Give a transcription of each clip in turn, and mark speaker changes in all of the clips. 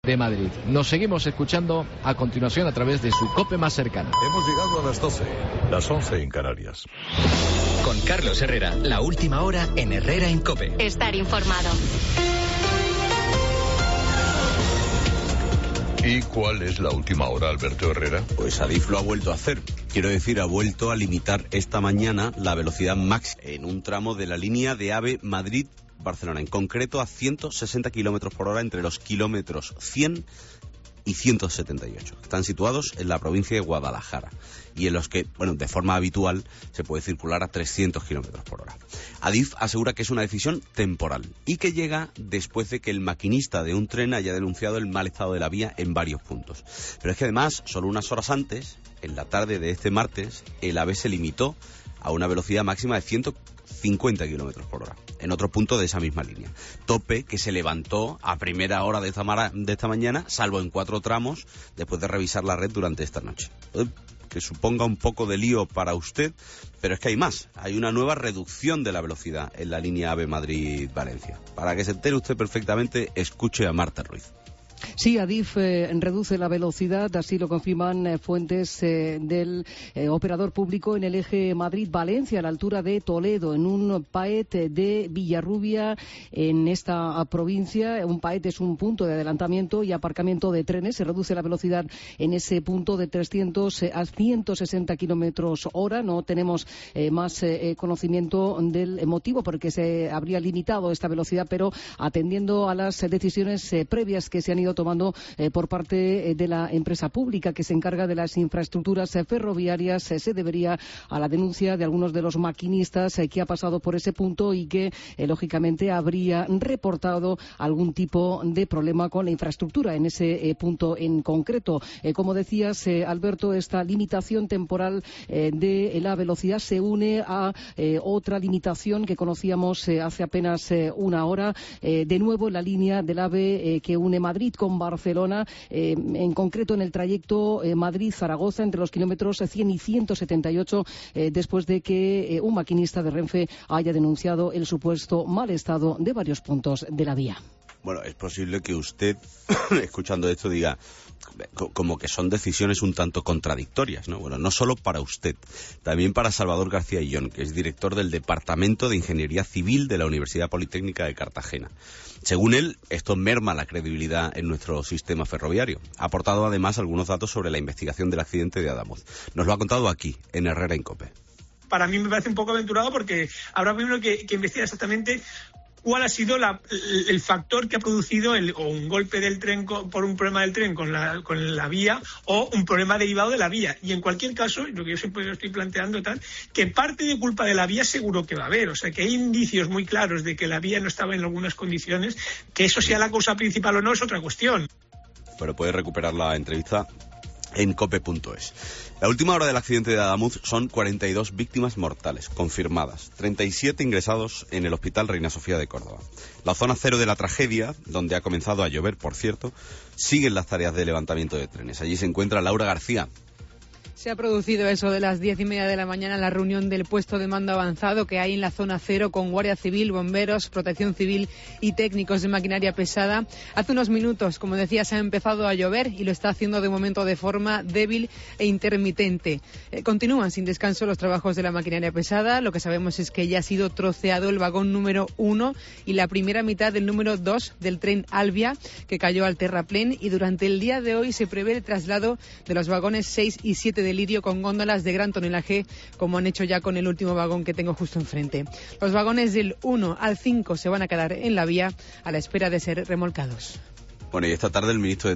Speaker 1: de Madrid. Nos seguimos escuchando a continuación a través de su COPE más cercana.
Speaker 2: Hemos llegado a las 12, las 11 en Canarias.
Speaker 3: Con Carlos Herrera, la última hora en Herrera en COPE.
Speaker 4: Estar informado.
Speaker 2: ¿Y cuál es la última hora, Alberto Herrera?
Speaker 5: Pues Adif lo ha vuelto a hacer. Quiero decir, ha vuelto a limitar esta mañana la velocidad máxima en un tramo de la línea de AVE Madrid-Barcelona, en concreto a 160 kilómetros por hora entre los kilómetros 100 y 178. Están situados en la provincia de Guadalajara y en los que, de forma habitual se puede circular a 300 kilómetros por hora. Adif asegura que es una decisión temporal y que llega después de que el maquinista de un tren haya denunciado el mal estado de la vía en varios puntos. Pero es que además, solo unas horas antes, en la tarde de este martes, el AVE se limitó a una velocidad máxima de 150 kilómetros por hora, en otro punto de esa misma línea. Tope que se levantó a primera hora de esta mañana, salvo en 4 tramos, después de revisar la red durante esta noche. Que suponga un poco de lío para usted, pero es que hay más. Hay una nueva reducción de la velocidad en la línea AVE Madrid-Valencia. Para que se entere usted perfectamente, escuche a Marta Ruiz.
Speaker 6: Sí, Adif reduce la velocidad, así lo confirman fuentes del operador público en el eje Madrid-Valencia, a la altura de Toledo, en un PAET de Villarrubia, en esta provincia. Un PAET es un punto de adelantamiento y aparcamiento de trenes. Se reduce la velocidad en ese punto de 300 a 160 kilómetros hora. No tenemos más conocimiento del motivo por el que se habría limitado esta velocidad, pero atendiendo a las decisiones previas que se han ido tomando por parte de la empresa pública que se encarga de las infraestructuras ferroviarias, se debería a la denuncia de algunos de los maquinistas que ha pasado por ese punto y que lógicamente habría reportado algún tipo de problema con la infraestructura en ese punto en concreto. Como decías, Alberto, esta limitación temporal de la velocidad se une a otra limitación que conocíamos hace apenas una hora, de nuevo en la línea del AVE que une Madrid con Barcelona, en concreto en el trayecto Madrid-Zaragoza, entre los kilómetros 100 y 178, después de que un maquinista de Renfe haya denunciado el supuesto mal estado de varios puntos de la vía.
Speaker 5: Bueno, es posible que usted, escuchando esto, diga como que son decisiones un tanto contradictorias, ¿no? Bueno, no solo para usted, también para Salvador García Illón, que es director del Departamento de Ingeniería Civil de la Universidad Politécnica de Cartagena. Según él, esto merma la credibilidad en nuestro sistema ferroviario. Ha aportado además algunos datos sobre la investigación del accidente de Adamuz. Nos lo ha contado aquí, en Herrera en COPE.
Speaker 7: Para mí me parece un poco aventurado porque habrá primero que investigar exactamente cuál ha sido el factor que ha producido o un golpe del tren por un problema del tren con la vía o un problema derivado de la vía. Y en cualquier caso, lo que yo siempre estoy planteando que parte de culpa de la vía seguro que va a haber. O sea, que hay indicios muy claros de que la vía no estaba en algunas condiciones. Que eso sea la causa principal o no es otra cuestión.
Speaker 5: Pero puede recuperar la entrevista en cope.es. La última hora del accidente de Adamuz son 42 víctimas mortales confirmadas, 37 ingresados en el Hospital Reina Sofía de Córdoba. La zona cero de la tragedia, donde ha comenzado a llover, por cierto, siguen las tareas de levantamiento de trenes. Allí se encuentra Laura García.
Speaker 8: Se ha producido eso de las 10:30 de la mañana la reunión del puesto de mando avanzado que hay en la zona cero con Guardia Civil, bomberos, protección civil y técnicos de maquinaria pesada. Hace unos minutos, como decía, se ha empezado a llover y lo está haciendo de momento de forma débil e intermitente. Continúan sin descanso los trabajos de la maquinaria pesada. Lo que sabemos es que ya ha sido troceado el vagón número 1 y la primera mitad del número 2 del tren Albia, que cayó al terraplén, y durante el día de hoy se prevé el traslado de los vagones 6 y 7 de lirio con góndolas de gran tonelaje, como han hecho ya con el último vagón que tengo justo enfrente. Los vagones del 1 al 5 se van a quedar en la vía a la espera de ser remolcados.
Speaker 5: Bueno, y esta tarde el ministro de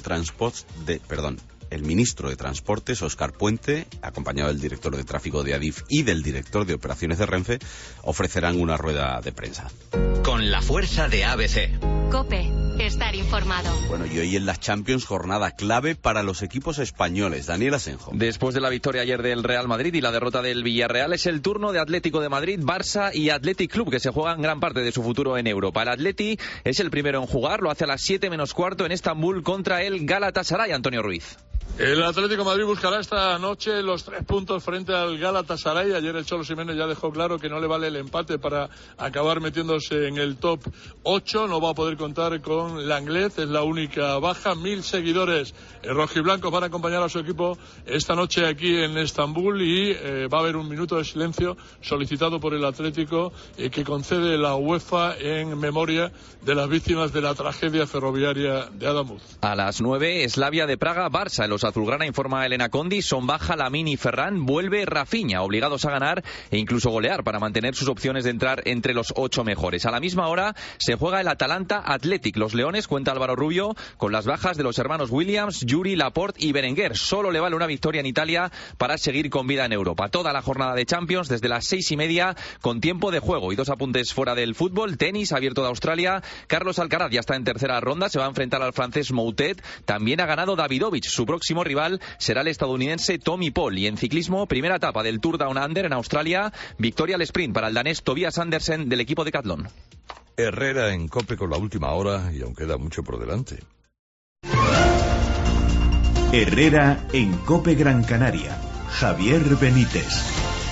Speaker 5: Transportes, Óscar Puente, acompañado del director de tráfico de Adif y del director de operaciones de Renfe, ofrecerán una rueda de prensa.
Speaker 3: Con la fuerza de ABC.
Speaker 4: COPE. Estar informado.
Speaker 5: Bueno, y hoy en las Champions, jornada clave para los equipos españoles. Daniel Asenjo.
Speaker 9: Después de la victoria ayer del Real Madrid y la derrota del Villarreal, es el turno de Atlético de Madrid, Barça y Athletic Club, que se juegan gran parte de su futuro en Europa. El Atleti es el primero en jugar, lo hace a las 7 menos cuarto en Estambul contra el Galatasaray, Antonio Ruiz.
Speaker 10: El Atlético de Madrid buscará esta noche los 3 puntos frente al Galatasaray. Ayer el Cholo Simeone ya dejó claro que no le vale el empate para acabar metiéndose en el top 8. No va a poder contar con Langlet, es la única baja. 1000 seguidores rojiblancos van a acompañar a su equipo esta noche aquí en Estambul y va a haber un minuto de silencio solicitado por el Atlético que concede la UEFA en memoria de las víctimas de la tragedia ferroviaria de Adamuz.
Speaker 9: A las 9, Slavia de Praga, Barça. Los azulgrana, informa Elena Condi, son baja Lamine y Ferran, vuelve Rafinha, obligados a ganar e incluso golear para mantener sus opciones de entrar entre los 8 mejores. A la misma hora se juega el Atalanta Athletic. Los leones, cuenta Álvaro Rubio, con las bajas de los hermanos Williams, Yuri, Laporte y Berenguer. Solo le vale una victoria en Italia para seguir con vida en Europa. Toda la jornada de Champions desde las 6:30 con tiempo de juego. Y 2 apuntes fuera del fútbol. Tenis, abierto de Australia. Carlos Alcaraz ya está en tercera ronda, se va a enfrentar al francés Moutet. También ha ganado Davidovich. Su próximo rival será el estadounidense Tommy Paul. Y en ciclismo, primera etapa del Tour Down Under en Australia, victoria al sprint para el danés Tobias Andersen del equipo Decathlon.
Speaker 2: Herrera en COPE con la última hora y aún queda mucho por delante.
Speaker 11: Herrera en COPE Gran Canaria. Javier Benítez.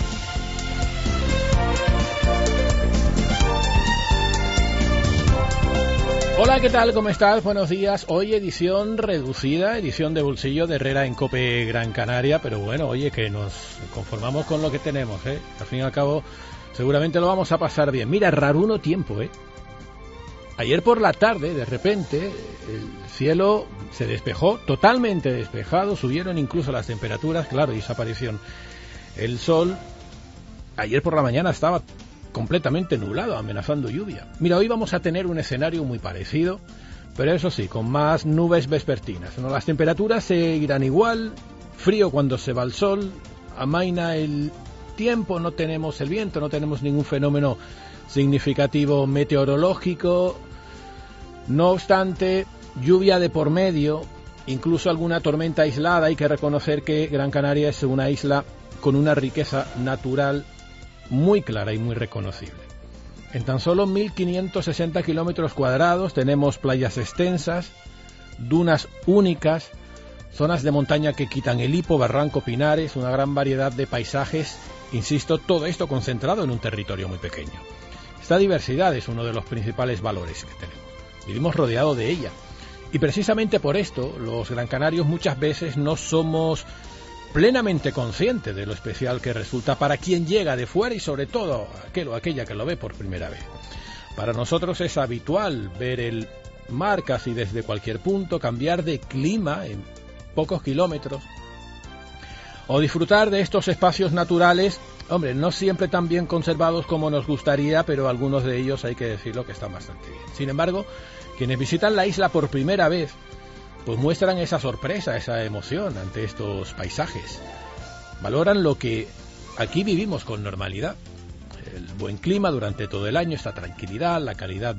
Speaker 12: Hola, ¿qué tal? ¿Cómo estás? Buenos días. Hoy edición reducida, edición de bolsillo de Herrera en COPE Gran Canaria, pero bueno, oye, que nos conformamos con lo que tenemos, ¿eh? Al fin y al cabo, seguramente lo vamos a pasar bien. Mira, raruno tiempo, ¿eh? Ayer por la tarde, de repente, el cielo se despejó, totalmente despejado, subieron incluso las temperaturas, claro, y desapareció el sol. Ayer por la mañana estaba completamente nublado, amenazando lluvia. Mira, hoy vamos a tener un escenario muy parecido, pero eso sí, con más nubes vespertinas, ¿no? Las temperaturas seguirán igual, frío cuando se va el sol, amaina el tiempo, no tenemos el viento, no tenemos ningún fenómeno significativo meteorológico. No obstante, lluvia de por medio, incluso alguna tormenta aislada. Hay que reconocer que Gran Canaria es una isla con una riqueza natural muy clara y muy reconocible. En tan solo 1.560 kilómetros cuadrados tenemos playas extensas, dunas únicas, zonas de montaña que quitan el hipo, barranco, pinares, una gran variedad de paisajes, insisto, todo esto concentrado en un territorio muy pequeño. Esta diversidad es uno de los principales valores que tenemos. Vivimos rodeados de ella. Y precisamente por esto, los gran canarios muchas veces no somos plenamente conscientes de lo especial que resulta para quien llega de fuera y sobre todo aquel o aquella que lo ve por primera vez. Para nosotros es habitual ver el mar casi desde cualquier punto, cambiar de clima en pocos kilómetros o disfrutar de estos espacios naturales, hombre, no siempre tan bien conservados como nos gustaría, pero algunos de ellos hay que decirlo que están bastante bien. Sin embargo, quienes visitan la isla por primera vez pues muestran esa sorpresa, esa emoción ante estos paisajes. Valoran lo que aquí vivimos con normalidad. El buen clima durante todo el año, esta tranquilidad, la calidad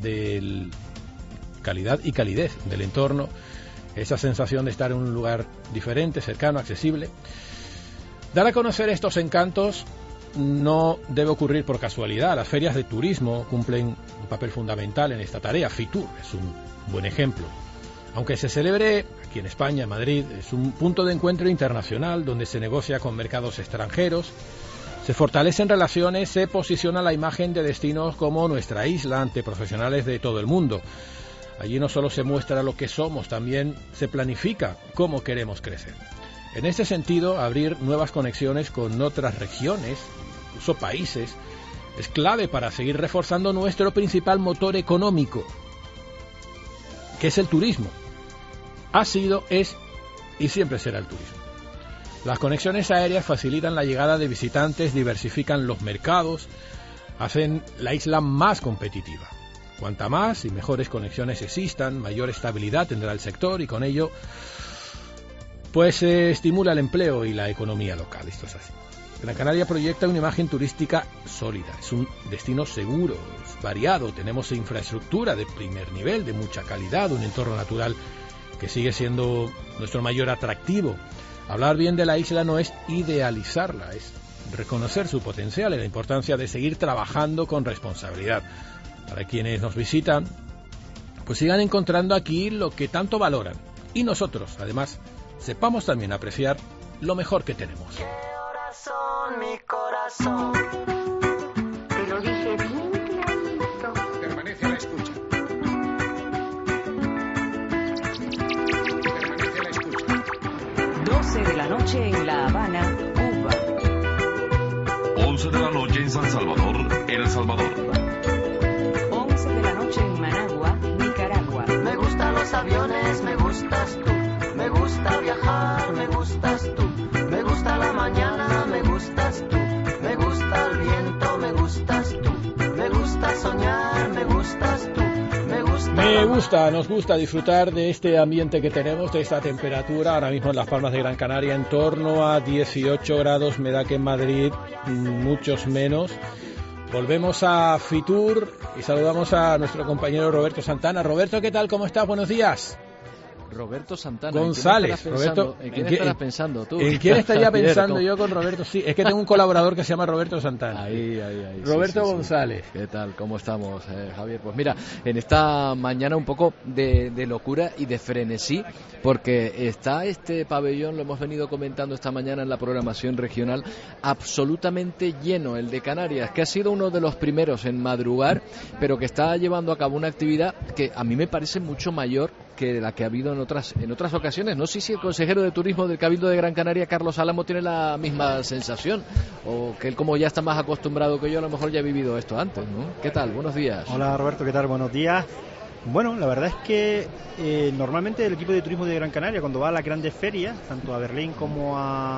Speaker 12: y calidez del entorno, esa sensación de estar en un lugar diferente, cercano, accesible. Dar a conocer estos encantos no debe ocurrir por casualidad. Las ferias de turismo cumplen un papel fundamental en esta tarea. Fitur es un buen ejemplo. Aunque se celebre aquí en España, en Madrid, es un punto de encuentro internacional donde se negocia con mercados extranjeros, se fortalecen relaciones, se posiciona la imagen de destinos como nuestra isla ante profesionales de todo el mundo. Allí no solo se muestra lo que somos, también se planifica cómo queremos crecer. En este sentido, abrir nuevas conexiones con otras regiones, incluso países, es clave para seguir reforzando nuestro principal motor económico, que es el turismo. Ha sido, es y siempre será el turismo. Las conexiones aéreas facilitan la llegada de visitantes, diversifican los mercados, hacen la isla más competitiva. Cuanta más y mejores conexiones existan, mayor estabilidad tendrá el sector y con ello pues se estimula el empleo y la economía local. Esto es así. Gran Canaria proyecta una imagen turística sólida, es un destino seguro, es variado, tenemos infraestructura de primer nivel, de mucha calidad, un entorno natural que sigue siendo nuestro mayor atractivo. Hablar bien de la isla no es idealizarla, es reconocer su potencial y la importancia de seguir trabajando con responsabilidad. Para quienes nos visitan, pues sigan encontrando aquí lo que tanto valoran. Y nosotros, además, sepamos también apreciar lo mejor que tenemos.
Speaker 13: Mi corazón, te lo dije bien clarito.
Speaker 14: Permanece a la escucha. Permanece a la escucha.
Speaker 15: 12 de la noche en La Habana, Cuba.
Speaker 16: 11 de la noche en San Salvador, El Salvador.
Speaker 15: 11 de la noche en Managua, Nicaragua.
Speaker 13: Me gustan los aviones, me gustas tú. Me gusta viajar, me gustas tú. Me gusta la mañana, me gustas tú. Me gusta el viento, me gustas tú. Me gusta soñar, me gustas tú.
Speaker 12: Nos gusta disfrutar de este ambiente que tenemos, de esta temperatura, ahora mismo en Las Palmas de Gran Canaria, en torno a 18 grados, me da que en Madrid muchos menos. Volvemos a Fitur y saludamos a nuestro compañero Roberto Santana. Roberto, ¿qué tal? ¿Cómo estás? Buenos días.
Speaker 1: Roberto Santana.
Speaker 12: González.
Speaker 1: ¿En quién estarás pensando tú?
Speaker 12: ¿En quién estaría pensando yo con Roberto? Sí, es que tengo un colaborador que se llama Roberto Santana.
Speaker 1: Ahí.
Speaker 12: Roberto González.
Speaker 1: ¿Qué tal? ¿Cómo estamos, Javier? Pues mira, en esta mañana un poco de locura y de frenesí, porque está este pabellón, lo hemos venido comentando esta mañana en la programación regional, absolutamente lleno, el de Canarias, que ha sido uno de los primeros en madrugar, pero que está llevando a cabo una actividad que a mí me parece mucho mayor que la que ha habido en otras ocasiones. No sé si el consejero de turismo del Cabildo de Gran Canaria, Carlos Álamo, tiene la misma sensación, o que él, como ya está más acostumbrado que yo, a lo mejor ya ha vivido esto antes, ¿no? ¿Qué tal? Buenos días.
Speaker 17: Hola Roberto, ¿qué tal? Buenos días. Bueno, la verdad es que normalmente el equipo de turismo de Gran Canaria, cuando va a las grandes ferias, tanto a Berlín como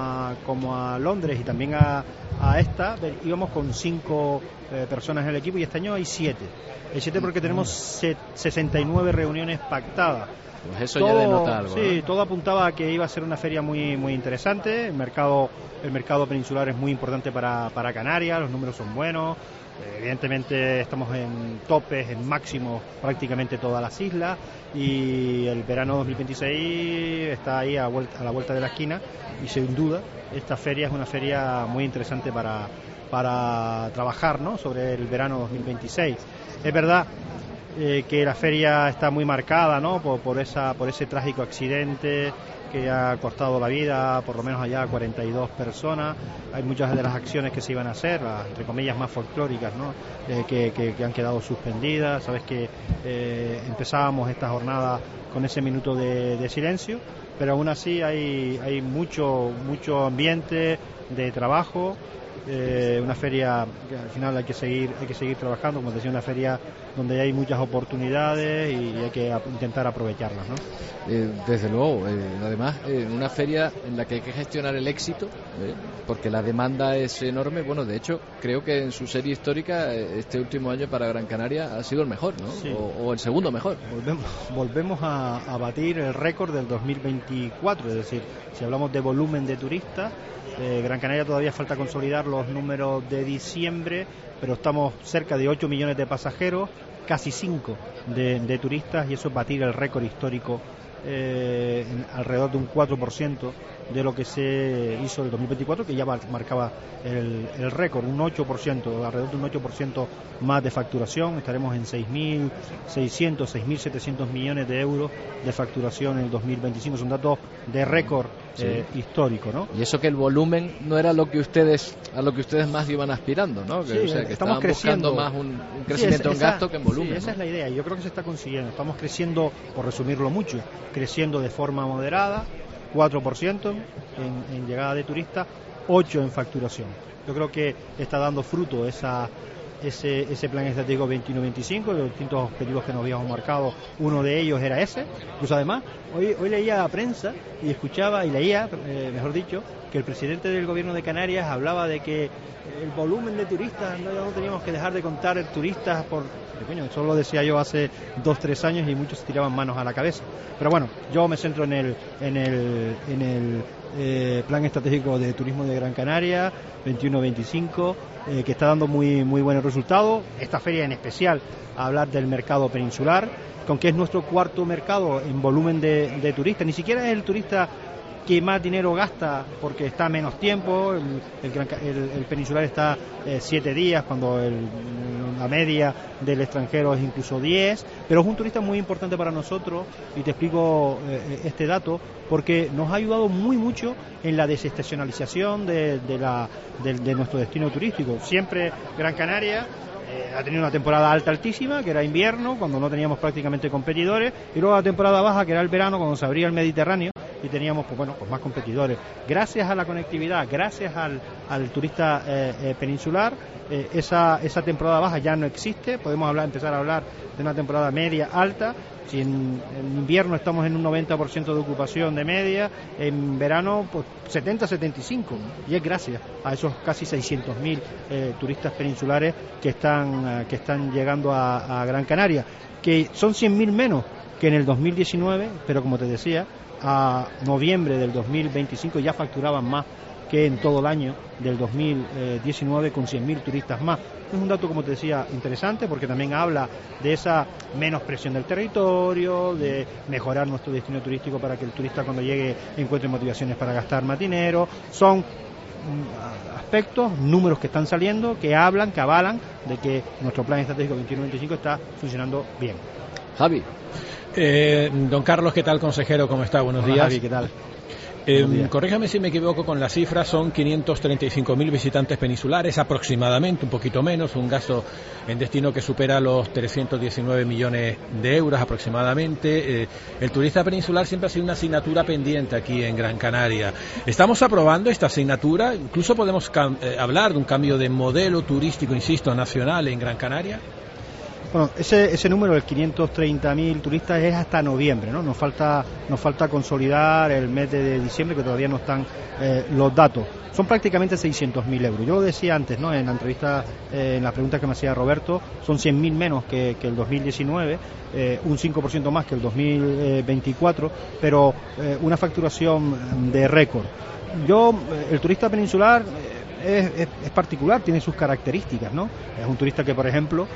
Speaker 17: a Londres y también a esta, íbamos con 5 personas en el equipo, y este año hay 7. El 7 porque tenemos 69 reuniones pactadas.
Speaker 1: Pues eso todo, ya denota algo.
Speaker 17: Sí,
Speaker 1: ¿no?
Speaker 17: Todo apuntaba a que iba a ser una feria muy interesante. El mercado peninsular es muy importante para Canarias, los números son buenos. Evidentemente estamos en topes, en máximos prácticamente todas las islas, y el verano 2026 está ahí a la vuelta de la esquina, y sin duda esta feria es una feria muy interesante para trabajar, ¿no?, sobre el verano 2026. Es verdad que la feria está muy marcada, ¿no?, por ese trágico accidente que ha costado la vida por lo menos allá a 42 personas. Hay muchas de las acciones que se iban a hacer, las, entre comillas, más folclóricas, ¿no?, que han quedado suspendidas. Sabes que empezábamos esta jornada con ese minuto de silencio, pero aún así hay mucho ambiente de trabajo. Una feria que al final hay que seguir trabajando, como decía, una feria donde hay muchas oportunidades y hay que intentar aprovecharlas, ¿no?
Speaker 1: Desde luego, además una feria en la que hay que gestionar el éxito, porque la demanda es enorme. Bueno, de hecho creo que en su serie histórica este último año para Gran Canaria ha sido el mejor, ¿no? Sí. O el segundo mejor.
Speaker 17: Volvemos a batir el récord del 2024, es decir, si hablamos de volumen de turistas, Gran Canaria todavía falta consolidar los números de diciembre, pero estamos cerca de 8 millones de pasajeros, casi 5 de turistas, y eso es batir el récord histórico, alrededor de un 4% de lo que se hizo en el 2024, que ya marcaba el récord, un 8%, alrededor de un 8% más de facturación. Estaremos en 6.600, 6.700 millones de euros de facturación en el 2025. Son datos de récord histórico, ¿no?
Speaker 1: Y eso que el volumen no era a lo que ustedes más iban aspirando, ¿no?
Speaker 17: Sí,
Speaker 1: o sea, que
Speaker 17: estamos
Speaker 1: buscando más un crecimiento en gasto que en volumen.
Speaker 17: Sí, esa es la idea, y yo creo que se está consiguiendo. Estamos creciendo, por resumirlo mucho, creciendo de forma moderada, 4% en llegada de turistas, 8% en facturación. Yo creo que está dando fruto ese plan estratégico 21-25, los distintos objetivos que nos habíamos marcado. Uno de ellos era ese. Pues además, hoy leía la prensa y escuchaba, y leía, mejor dicho, que el presidente del gobierno de Canarias hablaba de que el volumen de turistas, no teníamos que dejar de contar turistas por... Coño, eso lo decía yo hace 2-3 años y muchos se tiraban manos a la cabeza. Pero bueno, yo me centro en el plan estratégico de turismo de Gran Canaria 21-25, que está dando muy buenos resultados. Esta feria en especial, a hablar del mercado peninsular, con que es nuestro cuarto mercado en volumen de turistas. Ni siquiera es el turista que más dinero gasta porque está menos tiempo. El peninsular está 7 días cuando la media del extranjero es incluso 10, pero es un turista muy importante para nosotros, y te explico este dato porque nos ha ayudado muy mucho en la desestacionalización de nuestro destino turístico. Siempre Gran Canaria ha tenido una temporada alta altísima, que era invierno, cuando no teníamos prácticamente competidores, y luego la temporada baja, que era el verano, cuando se abría el Mediterráneo y teníamos pues más competidores. Gracias a la conectividad, gracias al turista peninsular, esa temporada baja ya no existe. Podemos empezar a hablar de una temporada media alta. Si en invierno estamos en un 90% de ocupación de media, en verano pues 70-75, y es gracias a esos casi 600.000 turistas peninsulares que están llegando a Gran Canaria, que son 100.000 menos que en el 2019, pero como te decía, a noviembre del 2025 ya facturaban más que en todo el año del 2019, con 100.000 turistas más. Es un dato, como te decía, interesante, porque también habla de esa menos presión del territorio, de mejorar nuestro destino turístico para que el turista cuando llegue encuentre motivaciones para gastar más dinero. Son aspectos, números que están saliendo, que hablan, que avalan de que nuestro plan estratégico 21-25 está funcionando bien.
Speaker 1: Javi.
Speaker 12: Don Carlos, ¿qué tal, consejero? ¿Cómo está? Buenos días.
Speaker 17: Javi, ¿qué tal?
Speaker 12: Corríjame si me equivoco con la cifra, son 535.000 visitantes peninsulares aproximadamente, un poquito menos, un gasto en destino que supera los 319 millones de euros aproximadamente. El turista peninsular siempre ha sido una asignatura pendiente aquí en Gran Canaria. ¿Estamos aprobando esta asignatura? ¿Incluso podemos hablar de un cambio de modelo turístico, insisto, nacional en Gran Canaria?
Speaker 17: Bueno, ese número de 530.000 turistas es hasta noviembre, ¿no? Nos falta consolidar el mes de diciembre, que todavía no están los datos. Son prácticamente 600.000 euros. Yo lo decía antes, ¿no? En la entrevista, en las preguntas que me hacía Roberto, son 100.000 menos que el 2019, un 5% más que el 2024, pero una facturación de récord. El turista peninsular es particular, tiene sus características, ¿no? Es un turista que, por ejemplo,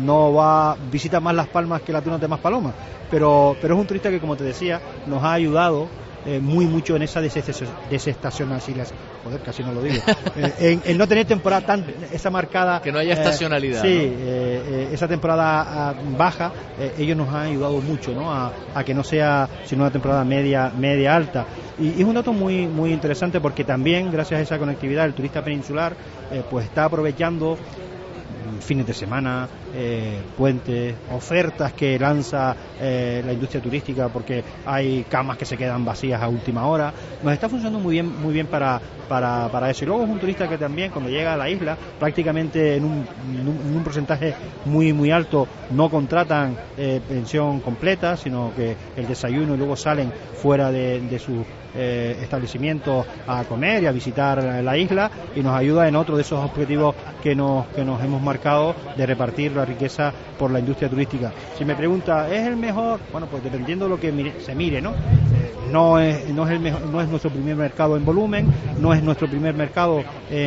Speaker 17: visita más Las Palmas que la Tuna de Maspalomas, pero es un turista que, como te decía, nos ha ayudado muy mucho en esa desestacionalidad, joder, casi no lo digo, en no tener temporada esa marcada,
Speaker 1: que no haya estacionalidad,
Speaker 17: sí,
Speaker 1: ¿no?
Speaker 17: Esa temporada baja, ellos nos han ayudado mucho, ¿no? A que no sea sino una temporada media alta, y es un dato muy muy interesante, porque también gracias a esa conectividad el turista peninsular pues está aprovechando fines de semana, puentes, ofertas que lanza la industria turística, porque hay camas que se quedan vacías a última hora. Nos está funcionando muy bien para eso. Y luego es un turista que también, cuando llega a la isla, prácticamente en un porcentaje muy muy alto no contratan pensión completa, sino que el desayuno, y luego salen fuera de sus establecimientos a comer y a visitar la isla, y nos ayuda en otro de esos objetivos que nos hemos marcado, de repartir la riqueza por la industria turística. Si me pregunta, ¿es el mejor? Bueno, pues dependiendo de lo que se mire, ¿no? No es el mejor, no es nuestro primer mercado en volumen, no es nuestro primer mercado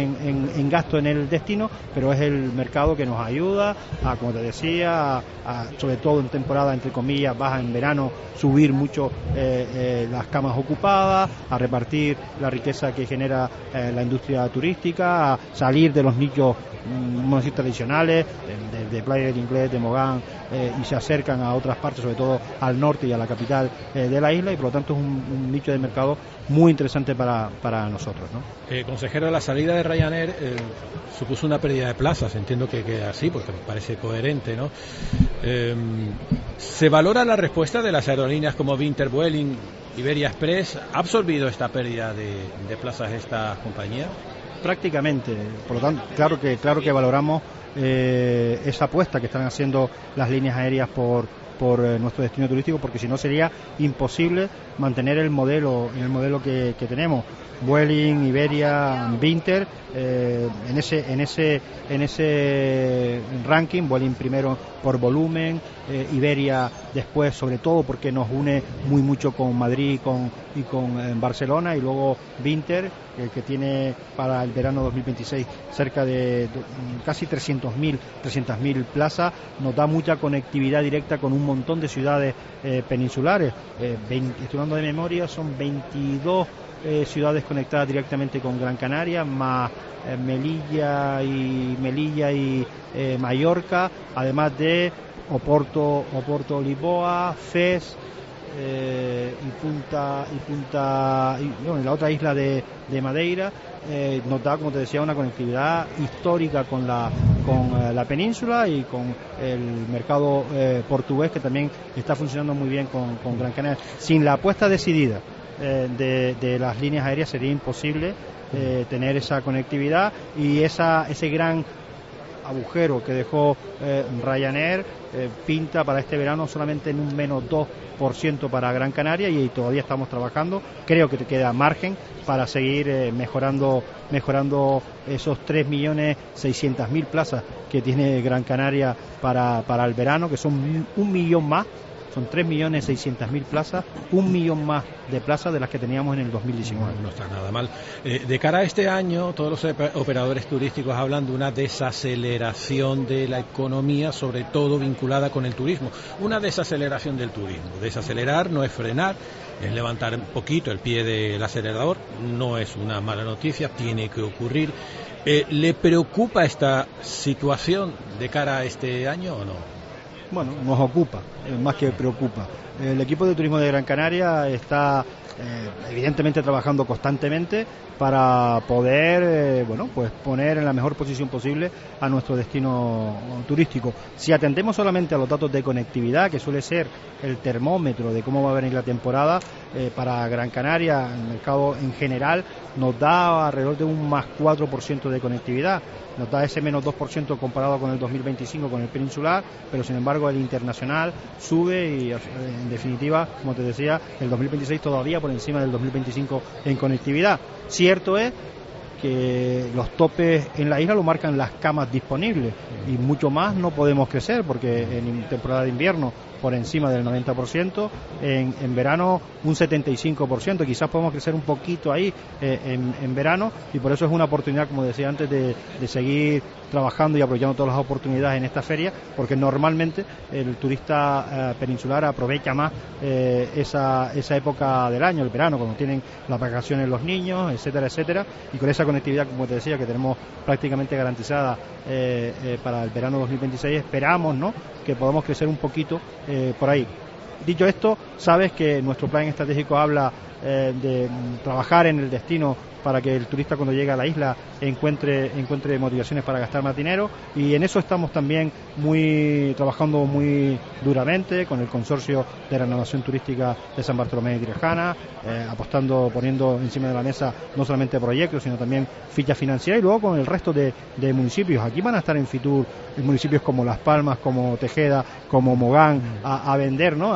Speaker 17: en gasto en el destino, pero es el mercado que nos ayuda a, como te decía, sobre todo en temporada entre comillas baja, en verano, subir mucho las camas ocupadas, a repartir la riqueza que genera la industria turística, a salir de los nichos tradicionales de Playa del Inglés, de Mogán, y se acercan a otras partes, sobre todo al norte y a la capital de la isla, y por lo tanto es un nicho de mercado muy interesante para nosotros, ¿no?
Speaker 12: Consejero, la salida de Ryanair supuso una pérdida de plazas, entiendo que así, porque me parece coherente, ¿no? ¿Se valora la respuesta de las aerolíneas como Winter, Vueling, Iberia Express? ¿Ha absorbido esta pérdida de plazas esta compañía?
Speaker 17: Prácticamente, por lo tanto, claro que valoramos esa apuesta que están haciendo las líneas aéreas por nuestro destino turístico, porque si no sería imposible mantener el modelo que tenemos. Vueling, Iberia, Winter, en ese ranking, Vueling primero por volumen, Iberia después, sobre todo porque nos une muy mucho con Madrid y con Barcelona, y luego Winter, que tiene para el verano 2026 cerca de casi 300.000 plazas, nos da mucha conectividad directa con un montón de ciudades peninsulares. Estoy hablando de memoria, son 22 ciudades conectadas directamente con Gran Canaria, más Melilla y Mallorca, además de Oporto, Lisboa, Fez y la otra isla de Madeira. Nos da, como te decía, una conectividad histórica con la península y con el mercado portugués, que también está funcionando muy bien con Gran Canaria. Sin la apuesta decidida de las líneas aéreas sería imposible tener esa conectividad y ese gran agujero que dejó Ryanair pinta para este verano solamente en un menos 2% para Gran Canaria, y todavía estamos trabajando. Creo que te queda margen para seguir mejorando esos 3.600.000 plazas que tiene Gran Canaria para el verano, que son 1 millón más. Son 3.600.000 plazas, 1 millón más de plazas de las que teníamos en el 2019.
Speaker 12: No está nada mal. De cara a este año, todos los operadores turísticos hablan de una desaceleración de la economía, sobre todo vinculada con el turismo. Una desaceleración del turismo. Desacelerar no es frenar, es levantar un poquito el pie del acelerador. No es una mala noticia, tiene que ocurrir. ¿Le preocupa esta situación de cara a este año o no?
Speaker 17: Bueno, nos ocupa, más que preocupa. El equipo de turismo de Gran Canaria está evidentemente trabajando constantemente para poder pues poner en la mejor posición posible a nuestro destino turístico. Si atendemos solamente a los datos de conectividad, que suele ser el termómetro de cómo va a venir la temporada, para Gran Canaria, el mercado en general, nos da alrededor de un más 4% de conectividad. Nos da ese menos 2% comparado con el 2025 con el peninsular, pero sin embargo el internacional sube y en definitiva, como te decía, el 2026 todavía por encima del 2025 en conectividad. Cierto es que los topes en la isla lo marcan las camas disponibles y mucho más no podemos crecer, porque en temporada de invierno por encima del 90%, en verano un 75%, quizás podemos crecer un poquito ahí en verano, y por eso es una oportunidad, como decía antes, de seguir trabajando y aprovechando todas las oportunidades en esta feria, porque normalmente el turista peninsular aprovecha más esa época del año, el verano, cuando tienen las vacaciones los niños, etcétera, etcétera, y con esa conectividad, como te decía, que tenemos prácticamente garantizada para el verano 2026, esperamos, ¿no?, que podamos crecer un poquito por ahí. Dicho esto, sabes que nuestro plan estratégico habla de trabajar en el destino para que el turista, cuando llegue a la isla, encuentre motivaciones para gastar más dinero, y en eso estamos también trabajando muy duramente con el consorcio de renovación turística de San Bartolomé y Tirajana, poniendo encima de la mesa no solamente proyectos, sino también fichas financieras, y luego con el resto de municipios. Aquí van a estar en Fitur municipios como Las Palmas, como Tejeda, como Mogán, a vender, ¿no?,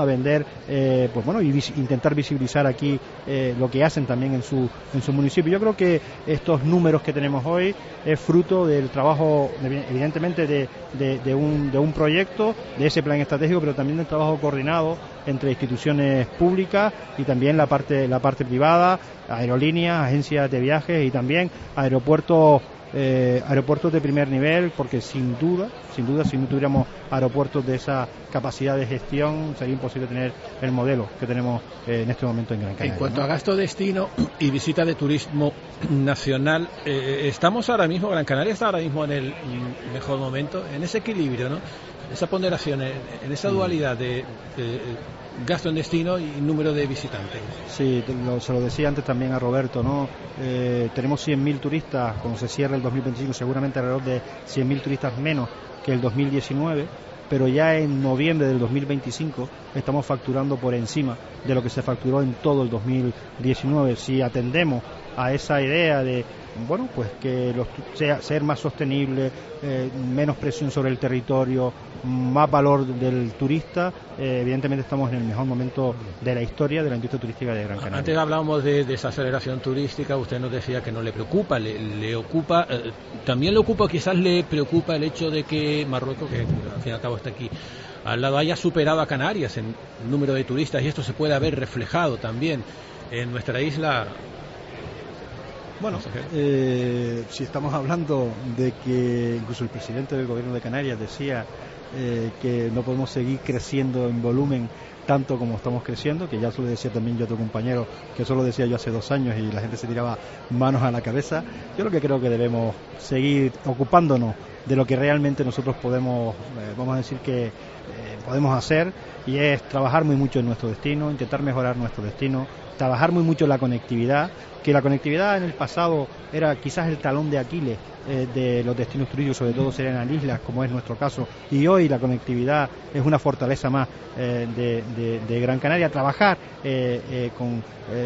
Speaker 17: y intentar visibilizar aquí lo que hacen también en su municipio. Yo creo que estos números que tenemos hoy es fruto del trabajo, evidentemente, de un proyecto, de ese plan estratégico, pero también del trabajo coordinado entre instituciones públicas y también la parte privada, aerolíneas, agencias de viajes y también aeropuertos de primer nivel, porque sin duda, si no tuviéramos aeropuertos de esa capacidad de gestión, sería imposible tener el modelo que tenemos en este momento en Gran Canaria.
Speaker 12: En cuanto a gasto destino y visita de turismo nacional, estamos ahora mismo, Gran Canaria está ahora mismo en el mejor momento, en ese equilibrio, ¿no?, esa ponderación, en esa dualidad de gasto en destino y número de visitantes.
Speaker 17: Sí, se lo decía antes también a Roberto, ¿no? Tenemos 100.000 turistas, cuando se cierre el 2025, seguramente alrededor de 100.000 turistas menos que el 2019, pero ya en noviembre del 2025 estamos facturando por encima de lo que se facturó en todo el 2019. Si atendemos a esa idea de, pues que ser más sostenible, menos presión sobre el territorio, más valor del turista, evidentemente estamos en el mejor momento de la historia de la industria turística de Gran Canaria.
Speaker 12: Antes hablábamos de desaceleración turística, usted nos decía que no le preocupa, le ocupa, también le ocupa, quizás le preocupa el hecho de que Marruecos, que al fin y al cabo está aquí al lado, haya superado a Canarias en número de turistas, y esto se puede haber reflejado también en nuestra isla.
Speaker 17: Bueno, si estamos hablando de que incluso el presidente del gobierno de Canarias decía que no podemos seguir creciendo en volumen tanto como estamos creciendo, que ya se lo decía también yo a tu compañero, que eso lo decía yo hace 2 años y la gente se tiraba manos a la cabeza. Yo lo que creo que debemos seguir ocupándonos de lo que realmente nosotros podemos, vamos a decir que podemos hacer, y es trabajar muy mucho en nuestro destino, intentar mejorar nuestro destino, trabajar muy mucho en la conectividad, que la conectividad en el pasado era quizás el talón de Aquiles de los destinos turísticos, sobre todo serían las islas, como es nuestro caso, y hoy la conectividad es una fortaleza más de Gran Canaria. Trabajar con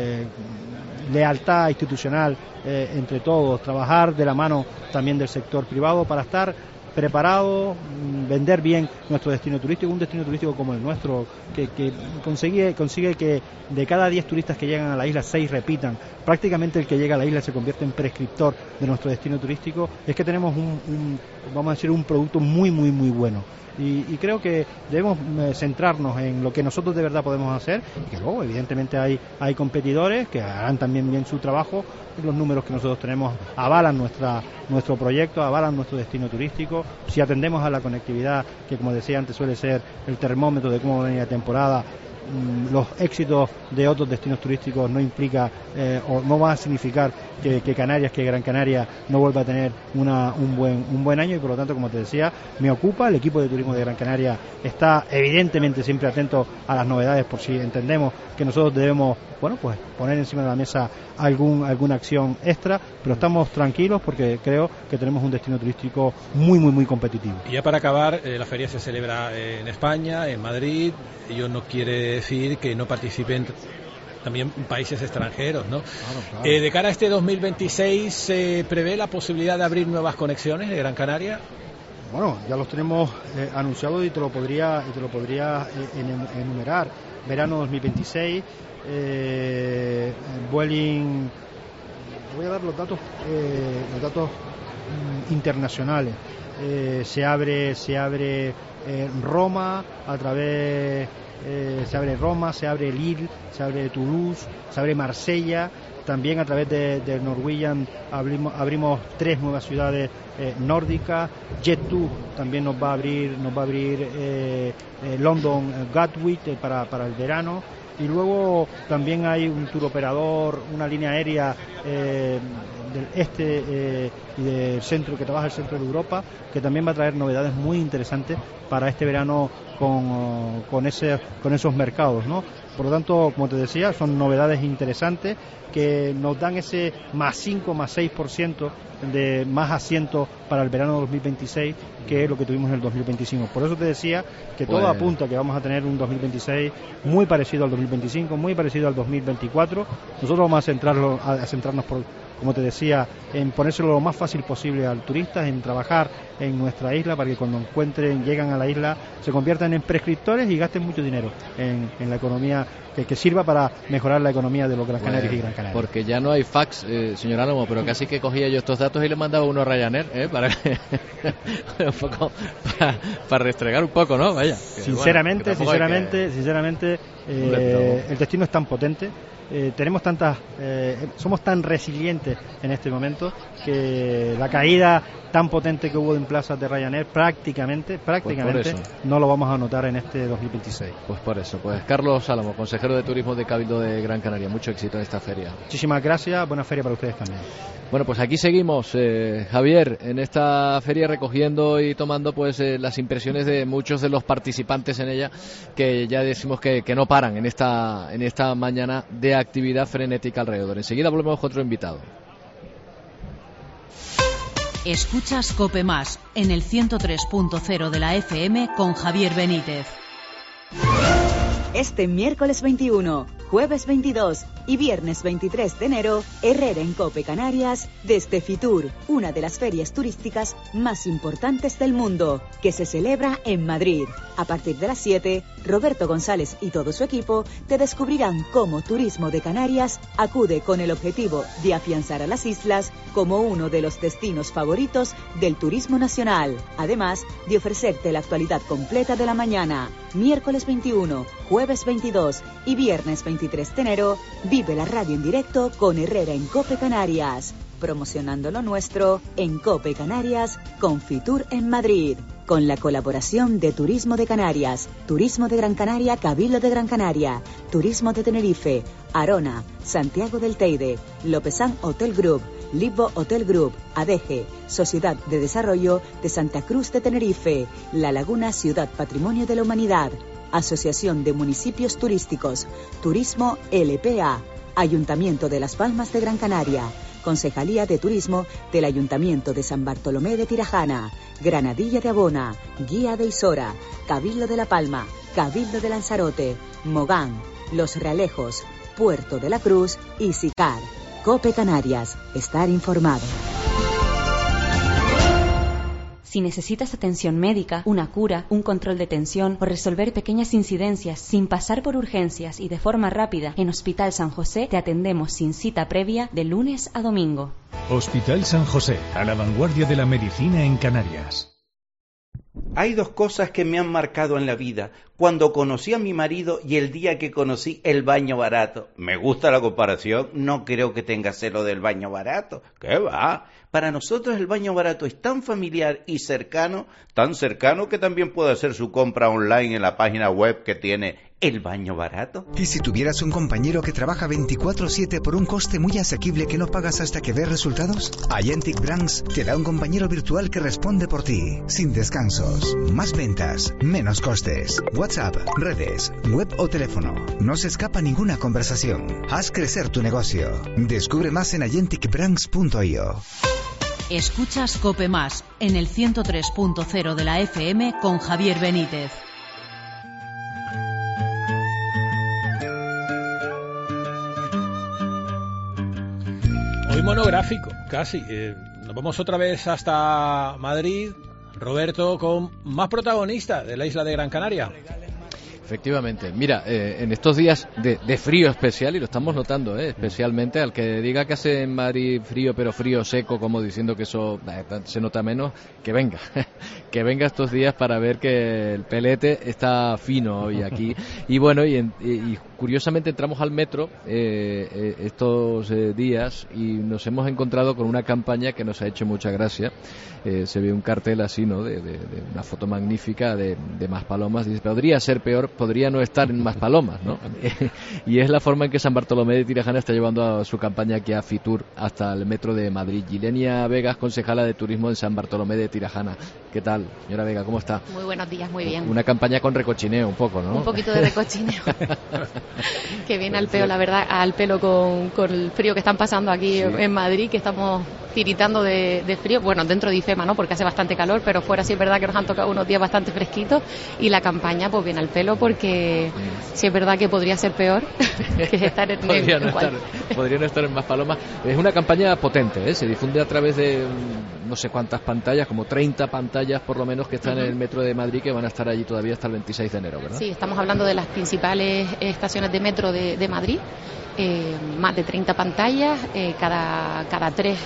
Speaker 17: lealtad institucional entre todos, trabajar de la mano también del sector privado para estar preparado, vender bien nuestro destino turístico, un destino turístico como el nuestro, que consigue que de cada 10 turistas que llegan a la isla, 6 repitan. Prácticamente el que llega a la isla se convierte en prescriptor de nuestro destino turístico. Es que tenemos vamos a decir, un producto muy, muy, muy bueno. Y creo que debemos centrarnos en lo que nosotros de verdad podemos hacer, y que luego evidentemente hay competidores que harán también bien su trabajo. Los números que nosotros tenemos avalan nuestro proyecto, avalan nuestro destino turístico. Si atendemos a la conectividad, que como decía antes suele ser el termómetro de cómo va a venir la temporada, los éxitos de otros destinos turísticos no implica o no va a significar que Canarias, que Gran Canaria no vuelva a tener un buen año, y por lo tanto, como te decía, me ocupa. El equipo de turismo de Gran Canaria está evidentemente siempre atento a las novedades, por si entendemos que nosotros debemos, bueno, pues poner encima de la mesa alguna acción extra, pero estamos tranquilos porque creo que tenemos un destino turístico muy, muy, muy competitivo.
Speaker 12: Y ya para acabar, la feria se celebra en España, en Madrid. Ello no quiere decir que no participen también países extranjeros, ¿no? Claro. De cara a este 2026, ¿se prevé la posibilidad de abrir nuevas conexiones de Gran Canaria?
Speaker 17: Bueno, ya los tenemos anunciados y te lo podría enumerar. Verano 2026, Vueling, voy a dar los datos internacionales. Se abre Roma a través, se abre Roma, se abre Lille, se abre Toulouse, se abre Marsella. También a través de Norwegian abrimos 3 nuevas ciudades nórdicas. Jet2 también nos va a abrir London Gatwick para el verano. Y luego también hay un tour operador, una línea aérea del este y del centro, que trabaja el centro de Europa, que también va a traer novedades muy interesantes para este verano con esos mercados, ¿no? Por lo tanto, como te decía, son novedades interesantes que nos dan ese más 5, más 6% de más asientos para el verano 2026, que es lo que tuvimos en el 2025. Por eso te decía que todo apunta a que vamos a tener un 2026 muy parecido al 2025, muy parecido al 2024. Nosotros vamos a centrarnos, como te decía, en ponérselo lo más fácil posible al turista, en trabajar en nuestra isla para que cuando llegan a la isla, se conviertan en prescriptores y gasten mucho dinero en la economía, que sirva para mejorar la economía de los Gran Canarios y Gran Canaria.
Speaker 1: Porque ya no hay fax, señor Álamo, pero casi que cogía yo estos datos y le mandaba uno a Ryanair, para un poco para restregar un poco, ¿no? Vaya.
Speaker 17: Sinceramente, el destino es tan potente. Somos tan resilientes en este momento, que la caída tan potente que hubo en plazas de Ryanair prácticamente no lo vamos a notar en este 2026.
Speaker 1: Pues por eso. Pues Carlos Álamo, consejero de Turismo de Cabildo de Gran Canaria, mucho éxito en esta feria.
Speaker 17: Muchísimas gracias, buena feria para ustedes también.
Speaker 1: Bueno, pues aquí seguimos, Javier, en esta feria, recogiendo y tomando pues las impresiones de muchos de los participantes en ella, que ya decimos que no paran en esta mañana de actividad frenética alrededor. Enseguida volvemos con otro invitado.
Speaker 18: Escuchas COPE Más en el 103.0 de la FM con Javier Benítez.
Speaker 19: Este miércoles 21, jueves 22 y viernes 23 de enero, Herrera en Cope Canarias, desde Fitur, una de las ferias turísticas más importantes del mundo, que se celebra en Madrid. A partir de las 7, Roberto González y todo su equipo te descubrirán cómo Turismo de Canarias acude con el objetivo de afianzar a las islas como uno de los destinos favoritos del turismo nacional, además de ofrecerte la actualidad completa de la mañana. Miércoles 21, jueves 22 y viernes 23 de enero, vive la radio en directo con Herrera en Cope Canarias, promocionando lo nuestro en Cope Canarias con Fitur en Madrid. con la colaboración de Turismo de Canarias, Turismo de Gran Canaria, Cabildo de Gran Canaria, Turismo de Tenerife, Arona, Santiago del Teide, Lopezán Hotel Group, Libo Hotel Group, ADG, Sociedad de Desarrollo de Santa Cruz de Tenerife, La Laguna Ciudad Patrimonio de la Humanidad, Asociación de Municipios Turísticos, Turismo LPA, Ayuntamiento de Las Palmas de Gran Canaria, Concejalía de Turismo del Ayuntamiento de San Bartolomé de Tirajana, Granadilla de Abona, Guía de Isora, Cabildo de La Palma, Cabildo de Lanzarote, Mogán, Los Realejos, Puerto de la Cruz y Sicar. COPE Canarias, estar informado.
Speaker 20: Si necesitas atención médica, una cura, un control de tensión o resolver pequeñas incidencias sin pasar por urgencias y de forma rápida, en Hospital San José te atendemos sin cita previa de lunes a domingo.
Speaker 21: Hospital San José, a la vanguardia de la medicina en Canarias.
Speaker 22: Hay dos cosas que me han marcado en la vida. Cuando conocí a mi marido y el día que conocí el baño barato. Me gusta la comparación, no creo que tenga celo del baño barato. ¿Qué va? Para nosotros el baño barato es tan familiar y cercano, tan cercano que también puede hacer su compra online en la página web que tiene El Baño Barato.
Speaker 23: ¿Y si tuvieras un compañero que trabaja 24/7 por un coste muy asequible que no pagas hasta que ves resultados? Ayentic Brands te da un compañero virtual que responde por ti, sin descansos, más ventas, menos costes. WhatsApp, redes, web o teléfono. No se escapa ninguna conversación. Haz crecer tu negocio. Descubre más en ayenticbrands.io.
Speaker 18: Escuchas COPE Más en el 103.0 de la FM con Javier Benítez.
Speaker 12: Hoy monográfico, casi. Nos vamos otra vez hasta Madrid, Roberto, con más protagonistas de la isla de Gran Canaria.
Speaker 1: Efectivamente. Mira, en estos días de frío especial, y lo estamos notando, especialmente al que diga que hace en Madrid frío, pero frío seco, como diciendo que eso se nota menos, que venga. Que venga estos días para ver que el pelete está fino hoy aquí. Y bueno, y curiosamente entramos al metro estos días y nos hemos encontrado con una campaña que nos ha hecho mucha gracia. Se ve un cartel así, ¿no? De una foto magnífica de Maspalomas. Dice, podría ser peor, podría no estar en Maspalomas, ¿no? Y es la forma en que San Bartolomé de Tirajana está llevando a su campaña aquí a Fitur hasta el metro de Madrid. Gilenia Vegas, concejala de turismo en San Bartolomé de Tirajana. ¿Qué tal, señora Vega? ¿Cómo está?
Speaker 24: Muy buenos días, muy bien.
Speaker 1: Una campaña con recochineo un poco, ¿no?
Speaker 24: Un poquito de recochineo. Que viene al pelo, la verdad, al pelo con el frío que están pasando aquí en Madrid, que estamos tiritando de frío. Bueno, dentro de IFEMA, ¿no? Porque hace bastante calor, pero fuera sí es verdad que nos han tocado unos días bastante fresquitos y la campaña pues viene al pelo porque sí es verdad que podría ser peor que estar en
Speaker 1: podría no estar en Maspalomas. Es una campaña potente, se difunde a través de no sé cuántas pantallas, como 30 pantallas por lo menos que están en el metro de Madrid, que van a estar allí todavía hasta el 26 de enero, ¿verdad?
Speaker 24: Sí, estamos hablando de las principales estaciones de metro de Madrid. Más de 30 pantallas, cada 3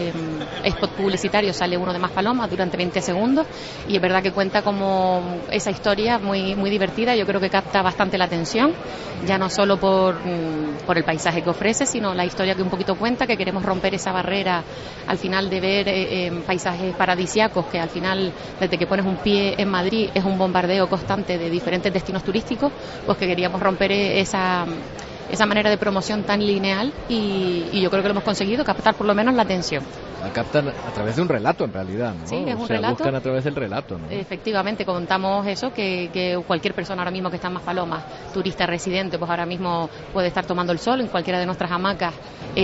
Speaker 24: spots publicitarios sale uno de Maspalomas durante 20 segundos y es verdad que cuenta como esa historia muy, muy divertida. Yo creo que capta bastante la atención, ya no solo por el paisaje que ofrece, sino la historia que un poquito cuenta, que queremos romper esa barrera al final de ver paisajes paradisíacos, que al final desde que pones un pie en Madrid es un bombardeo constante de diferentes destinos turísticos, pues que queríamos romper esa manera de promoción tan lineal y yo creo que lo hemos conseguido, captar por lo menos la atención.
Speaker 1: La captan a través de un relato, en realidad, ¿no?
Speaker 24: Sí, es un relato.
Speaker 1: Buscan a través del relato, ¿no?
Speaker 24: Efectivamente, contamos eso, que cualquier persona ahora mismo que está en Maspalomas, turista residente, pues ahora mismo puede estar tomando el sol en cualquiera de nuestras hamacas.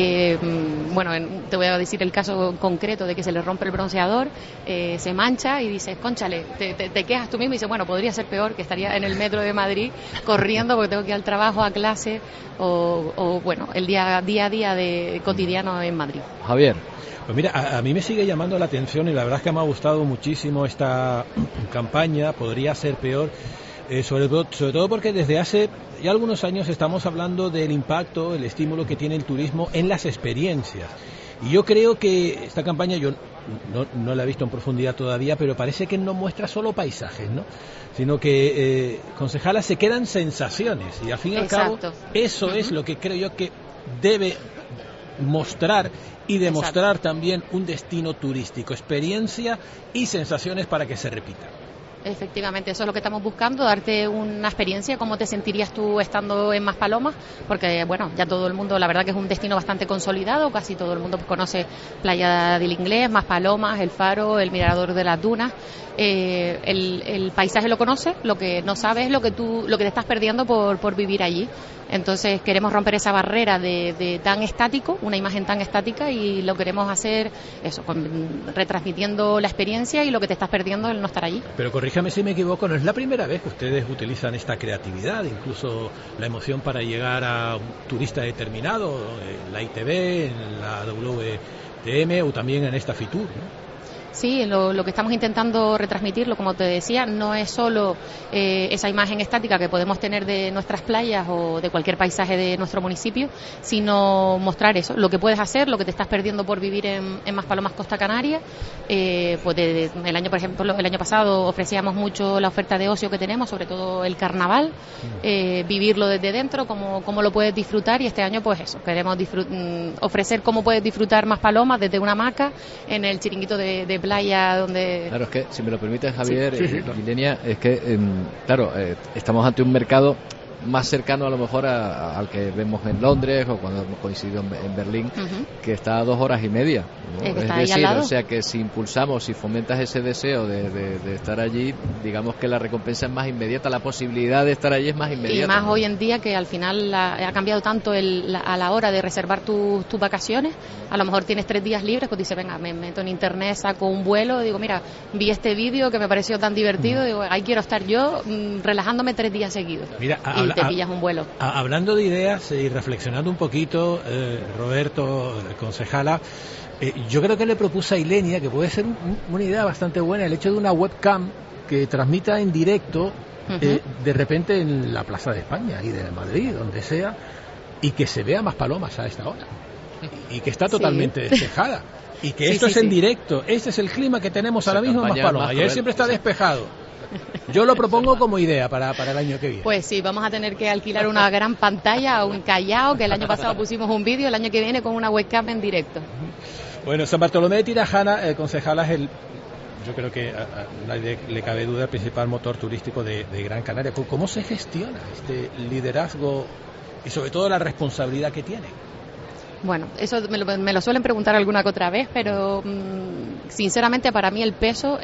Speaker 24: Bueno, te voy a decir el caso concreto de que se le rompe el bronceador, se mancha y dices, cónchale, te quejas tú mismo y dices, bueno, podría ser peor, que estaría en el metro de Madrid corriendo porque tengo que ir al trabajo, a clase o bueno, el día a día de cotidiano en Madrid.
Speaker 1: Javier.
Speaker 12: Pues mira, a mí me sigue llamando la atención y la verdad es que me ha gustado muchísimo esta campaña, podría ser peor, sobre todo porque desde hace ya algunos años estamos hablando del impacto, el estímulo que tiene el turismo en las experiencias. Y yo creo que esta campaña, yo no la he visto en profundidad todavía, pero parece que no muestra solo paisajes, ¿no? Sino que, concejala, se quedan sensaciones y al fin y al cabo eso es lo que creo yo que debe mostrar y demostrar también un destino turístico, experiencia y sensaciones para que se repita.
Speaker 24: Efectivamente, eso es lo que estamos buscando, darte una experiencia, cómo te sentirías tú estando en Maspalomas, porque bueno, ya todo el mundo, la verdad que es un destino bastante consolidado, casi todo el mundo pues, conoce Playa del Inglés, Maspalomas, El Faro, el Mirador de las Dunas. El paisaje lo conoce, lo que no sabes es lo que te estás perdiendo por vivir allí. Entonces queremos romper esa barrera de tan estático, una imagen tan estática, y lo queremos hacer eso, retransmitiendo la experiencia y lo que te estás perdiendo el no estar allí.
Speaker 12: Pero corríjame si me equivoco, no es la primera vez que ustedes utilizan esta creatividad, incluso la emoción para llegar a un turista determinado, en la ITV, en la WTM o también en esta Fitur, ¿no?
Speaker 24: Sí, lo que estamos intentando retransmitirlo, como te decía, no es solo esa imagen estática que podemos tener de nuestras playas o de cualquier paisaje de nuestro municipio, sino mostrar eso, lo que puedes hacer, lo que te estás perdiendo por vivir en Maspalomas, Costa Canaria. Pues por ejemplo, el año pasado ofrecíamos mucho la oferta de ocio que tenemos, sobre todo el carnaval, vivirlo desde dentro, cómo lo puedes disfrutar, y este año pues eso, queremos ofrecer cómo puedes disfrutar Maspalomas desde una hamaca en el chiringuito de playa donde...
Speaker 1: Claro, es que, si me lo permite, Javier,
Speaker 24: Sí.
Speaker 1: Ilenia, es que, estamos ante un mercado más cercano a lo mejor al que vemos en Londres o cuando hemos coincidido en Berlín, que está a 2 horas y media, ¿no?
Speaker 24: Que está
Speaker 1: Es
Speaker 24: ahí al
Speaker 1: decir,
Speaker 24: lado.
Speaker 1: o sea que si impulsamos, si fomentas ese deseo de estar allí, digamos que la recompensa es más inmediata, la posibilidad de estar allí es más inmediata.
Speaker 24: Y más
Speaker 1: ¿no?
Speaker 24: hoy en día, que al final ha cambiado tanto a la hora de reservar tus vacaciones. A lo mejor tienes 3 días libres, pues dices, venga, me meto en internet, saco un vuelo, digo, mira, vi este vídeo que me pareció tan divertido, digo, ahí quiero estar yo relajándome 3 días seguidos.
Speaker 12: Mira,
Speaker 24: y te pillas un vuelo.
Speaker 12: Hablando de ideas y reflexionando un poquito, Roberto, concejala, yo creo que le propuse a Ilenia que puede ser una idea bastante buena el hecho de una webcam que transmita en directo de repente en la Plaza de España y de Madrid, donde sea, y que se vea Maspalomas a esta hora y que está totalmente despejada y que esto es en directo. Este es el clima que tenemos ahora mismo en Maspalomas y él siempre está despejado. Yo lo propongo como idea para el año que viene.
Speaker 24: Pues sí, vamos a tener que alquilar una gran pantalla, un Callao, que el año pasado pusimos un vídeo, el año que viene con una webcam en directo.
Speaker 12: Bueno, San Bartolomé de Tirajana, concejala, es yo creo que a nadie le cabe duda, el principal motor turístico de Gran Canaria. ¿Cómo se gestiona este liderazgo y sobre todo la responsabilidad que tiene?
Speaker 24: Bueno, eso me lo suelen preguntar alguna que otra vez, pero sinceramente para mí el peso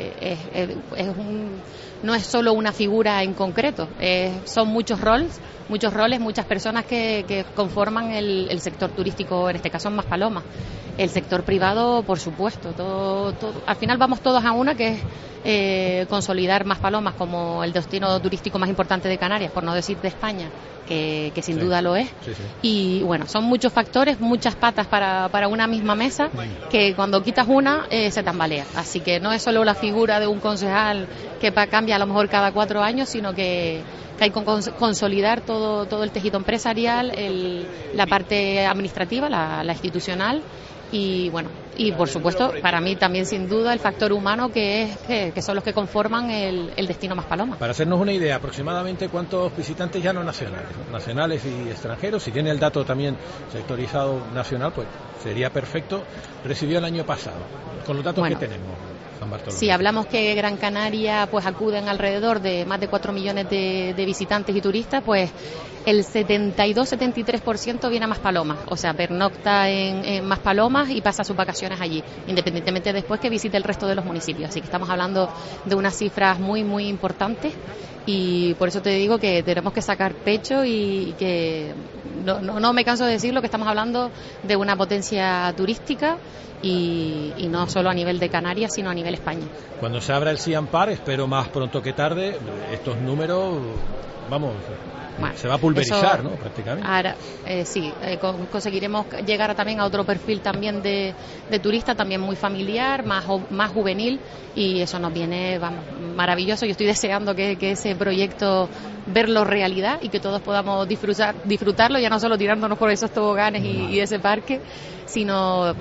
Speaker 24: no es solo una figura en concreto, son muchos roles, muchas personas que conforman el sector turístico, en este caso en Maspalomas. El sector privado, por supuesto, todo, al final vamos todos a una, que es consolidar Maspalomas como el destino turístico más importante de Canarias, por no decir de España, que sin duda lo es.
Speaker 12: Sí.
Speaker 24: Y bueno, son muchos factores, muchas patas para una misma mesa, que cuando quitas una se tambalea. Así que no es solo la figura de un concejal que cambia a lo mejor cada 4 años, sino que hay que consolidar todo el tejido empresarial, la parte administrativa, la institucional. Y bueno, y por supuesto, para mí también sin duda el factor humano, que son los que conforman el destino Maspalomas.
Speaker 12: Para hacernos una idea, aproximadamente cuántos visitantes ya no nacionales y extranjeros, si tiene el dato también sectorizado nacional, pues sería perfecto, recibió el año pasado, con los datos que tenemos.
Speaker 24: Si hablamos que Gran Canaria pues acuden alrededor de más de 4 millones de visitantes y turistas, pues el 72-73% viene a Maspalomas, o sea, pernocta en Maspalomas y pasa sus vacaciones allí, independientemente después que visite el resto de los municipios. Así que estamos hablando de unas cifras muy, muy importantes, y por eso te digo que tenemos que sacar pecho y que no me canso de decirlo, que estamos hablando de una potencia turística y no solo a nivel de Canarias, sino a nivel España.
Speaker 12: Cuando se abra el Siam Park, espero más pronto que tarde, estos números, se va a pulverizar,
Speaker 24: eso,
Speaker 12: ¿no? Prácticamente.
Speaker 24: Ahora, sí, conseguiremos llegar también a otro perfil también de turista, también muy familiar, más juvenil, y eso nos viene, maravilloso. Yo estoy deseando que ese proyecto verlo realidad y que todos podamos disfrutarlo, ya no solo tirándonos por esos toboganes y ese parque, sino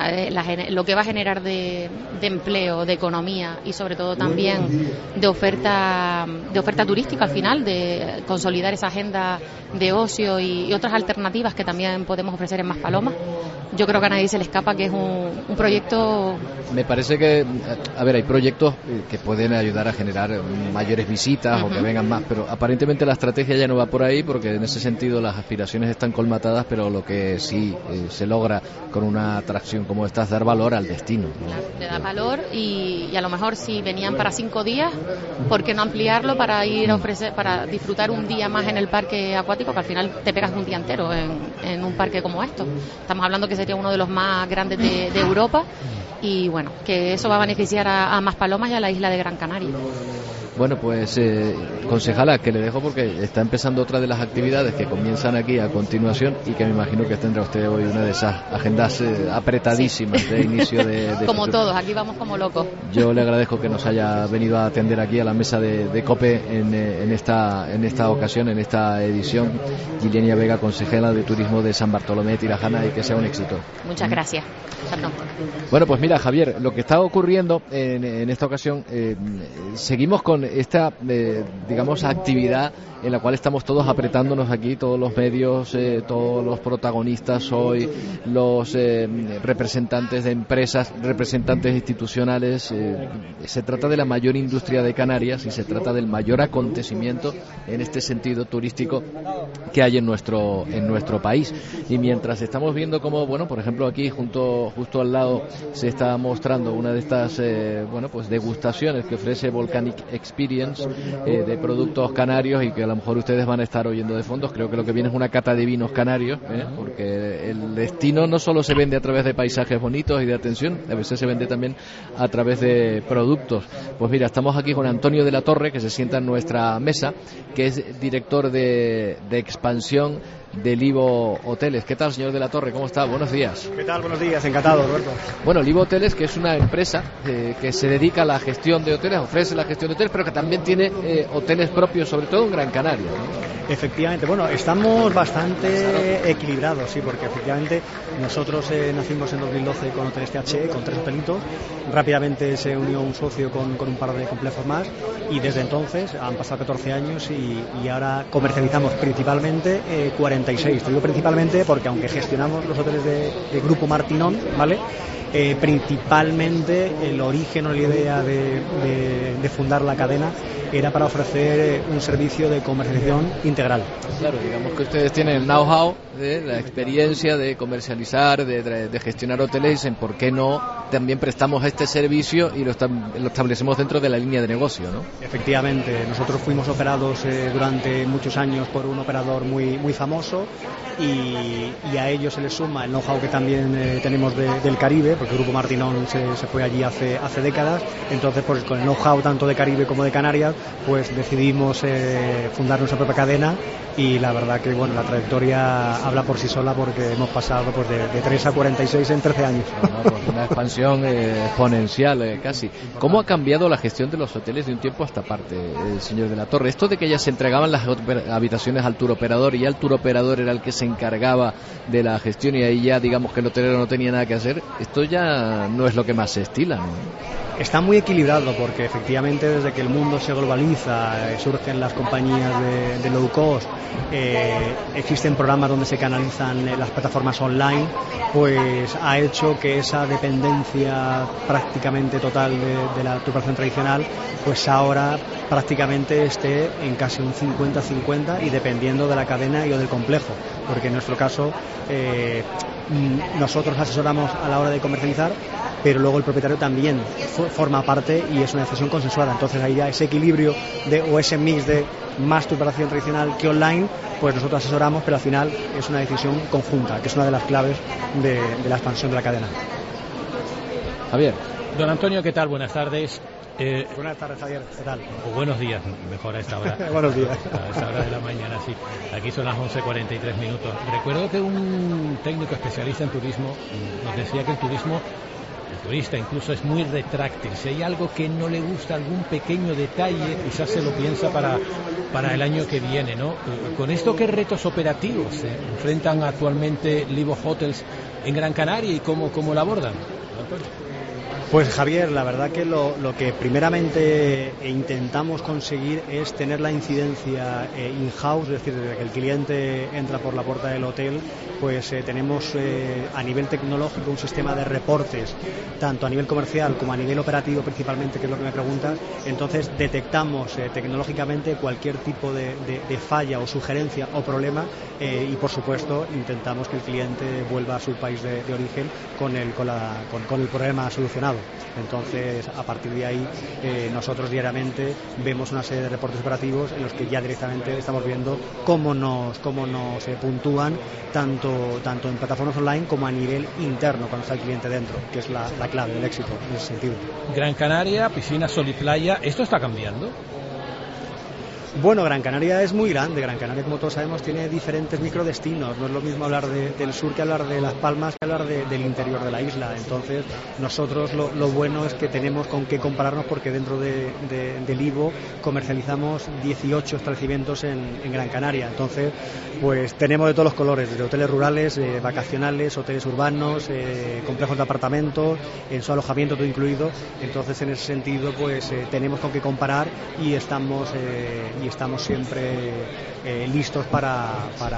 Speaker 24: lo que va a generar de empleo, de economía y sobre todo también de oferta turística al final, de consolidar esa agenda de ocio y otras alternativas que también podemos ofrecer en Maspalomas. Yo creo que a nadie se le escapa que es un proyecto.
Speaker 1: Me parece que, a ver, hay proyectos que pueden ayudar a generar mayores visitas o que vengan más, pero aparentemente la estrategia ya no va por ahí, porque en ese sentido las aspiraciones están colmatadas, pero lo que sí se logra con una atracción como esta es dar valor al destino, ¿no?
Speaker 24: Claro, le da valor y a lo mejor si venían para 5 días, ¿por qué no ampliarlo para ir a ofrecer, para disfrutar un día más en el parque acuático, que al final te pegas un día entero en un parque como esto? Estamos hablando que sería uno de los más grandes de Europa y bueno, que eso va a beneficiar a Maspalomas y a la isla de Gran Canaria.
Speaker 1: Bueno, pues concejala, que le dejo porque está empezando otra de las actividades que comienzan aquí a continuación y que me imagino que tendrá usted hoy una de esas agendas apretadísimas de inicio de
Speaker 24: como todos, aquí vamos como locos.
Speaker 1: Yo le agradezco que nos haya venido a atender aquí a la mesa de COPE en esta ocasión, en esta edición. Gilenia Vega, consejera de Turismo de San Bartolomé de Tirajana, y que sea un éxito.
Speaker 24: Muchas gracias. Perdón.
Speaker 1: Bueno, pues mira, Javier, lo que está ocurriendo en esta ocasión, seguimos con esta, digamos, actividad en la cual estamos todos apretándonos aquí, todos los medios, todos los protagonistas hoy, los representantes de empresas, representantes institucionales. Se trata de la mayor industria de Canarias y se trata del mayor acontecimiento en este sentido turístico que hay en nuestro país. Y mientras estamos viendo cómo, bueno, por ejemplo, aquí justo al lado se está mostrando una de estas pues degustaciones que ofrece Volcanic Experience de productos canarios, y que a lo mejor ustedes van a estar oyendo de fondo. Creo que lo que viene es una cata de vinos canarios, porque el destino no solo se vende a través de paisajes bonitos y de atención, a veces se vende también a través de productos. Pues mira, estamos aquí con Antonio de la Torre, que se sienta en nuestra mesa, que es director de expansión de Livo Hoteles. ¿Qué tal, señor de la Torre? ¿Cómo está? Buenos días.
Speaker 3: ¿Qué tal? Buenos días. Encantado, Roberto.
Speaker 1: Bueno, Livo Hoteles, que es una empresa que se dedica a la gestión de hoteles, ofrece la gestión de hoteles, pero que también tiene hoteles propios, sobre todo en Gran Canaria, ¿no?
Speaker 3: Efectivamente. Bueno, estamos bastante equilibrados, sí, porque efectivamente nosotros nacimos en 2012 con Hoteles THE, con 3 hotelitos. Rápidamente se unió un socio con un par de complejos más, y desde entonces han pasado 14 años y ahora comercializamos principalmente 46. Te digo principalmente porque aunque gestionamos los hoteles de Grupo Martinón, ¿vale? Principalmente el origen o la idea de fundar la cadena era para ofrecer un servicio de comercialización integral.
Speaker 1: Claro, digamos que ustedes tienen el know-how, la experiencia de comercializar, de gestionar hoteles, y dicen, ¿por qué no también prestamos este servicio y lo establecemos dentro de la línea de negocio, ¿no?
Speaker 3: Efectivamente, nosotros fuimos operados durante muchos años por un operador muy famoso, y a ello se le suma el know-how que también tenemos del Caribe, porque el Grupo Martinón se fue allí hace décadas. Entonces, pues con el know-how tanto de Caribe como de Canarias, pues decidimos fundar nuestra propia cadena, y la verdad que bueno, la trayectoria habla por sí sola, porque hemos pasado pues de 3 a 46 en 13 años.
Speaker 1: Pues una expansión exponencial casi. ¿Cómo ha cambiado la gestión de los hoteles de un tiempo a esta parte, señor de la Torre? Esto de que ya se entregaban las habitaciones al turoperador y ya el turoperador era el que se encargaba de la gestión, y ahí ya digamos que el hotelero no tenía nada que hacer, esto ya no es lo que más se estila, ¿no?
Speaker 3: Está muy equilibrado, porque efectivamente desde que el mundo se globaliza, surgen las compañías de low cost, existen programas donde se canalizan las plataformas online, pues ha hecho que esa dependencia prácticamente total de la turbación tradicional, pues ahora prácticamente esté en casi un 50-50, y dependiendo de la cadena y o del complejo, porque en nuestro caso nosotros asesoramos a la hora de comercializar, pero luego el propietario también forma parte, y es una decisión consensuada. Entonces ahí ya ese equilibrio o ese mix de más turbación tradicional que online, pues nosotros asesoramos, pero al final es una decisión conjunta, que es una de las claves de la expansión de la cadena.
Speaker 1: Javier.
Speaker 12: Don Antonio, ¿qué tal? Buenas tardes.
Speaker 3: Buenas tardes, Javier. ¿Qué tal?
Speaker 12: O buenos días, mejor a esta hora.
Speaker 3: Buenos días.
Speaker 12: A esta hora de la mañana, sí. Aquí son las 11:43 minutos. Recuerdo que un técnico especialista en turismo nos decía que el turismo el turista incluso es muy retráctil. Si hay algo que no le gusta, algún pequeño detalle, quizás se lo piensa para el año que viene, ¿no? Con esto, ¿qué retos operativos se enfrentan actualmente Livo Hotels en Gran Canaria y cómo lo abordan?
Speaker 3: Pues Javier, la verdad que lo que primeramente intentamos conseguir es tener la incidencia in-house, es decir, desde que el cliente entra por la puerta del hotel, pues tenemos a nivel tecnológico un sistema de reportes, tanto a nivel comercial como a nivel operativo principalmente, que es lo que me preguntas. Entonces detectamos tecnológicamente cualquier tipo de falla o sugerencia o problema y por supuesto intentamos que el cliente vuelva a su país de origen con el problema solucionado. Entonces, a partir de ahí, nosotros diariamente vemos una serie de reportes operativos en los que ya directamente estamos viendo cómo nos puntúan tanto en plataformas online como a nivel interno cuando está el cliente dentro, que es la clave del éxito en ese sentido.
Speaker 12: Gran Canaria, piscina, sol y playa, ¿esto está cambiando?
Speaker 3: Bueno, Gran Canaria es muy grande. Gran Canaria, como todos sabemos, tiene diferentes microdestinos. No es lo mismo hablar del sur que hablar de Las Palmas que hablar del interior de la isla. Entonces, nosotros lo bueno es que tenemos con qué compararnos, porque dentro del IVO comercializamos 18 establecimientos en Gran Canaria. Entonces, pues tenemos de todos los colores, desde hoteles rurales, vacacionales, hoteles urbanos, complejos de apartamentos, en su alojamiento todo incluido. Entonces, en ese sentido, pues tenemos con qué comparar y estamos siempre listos para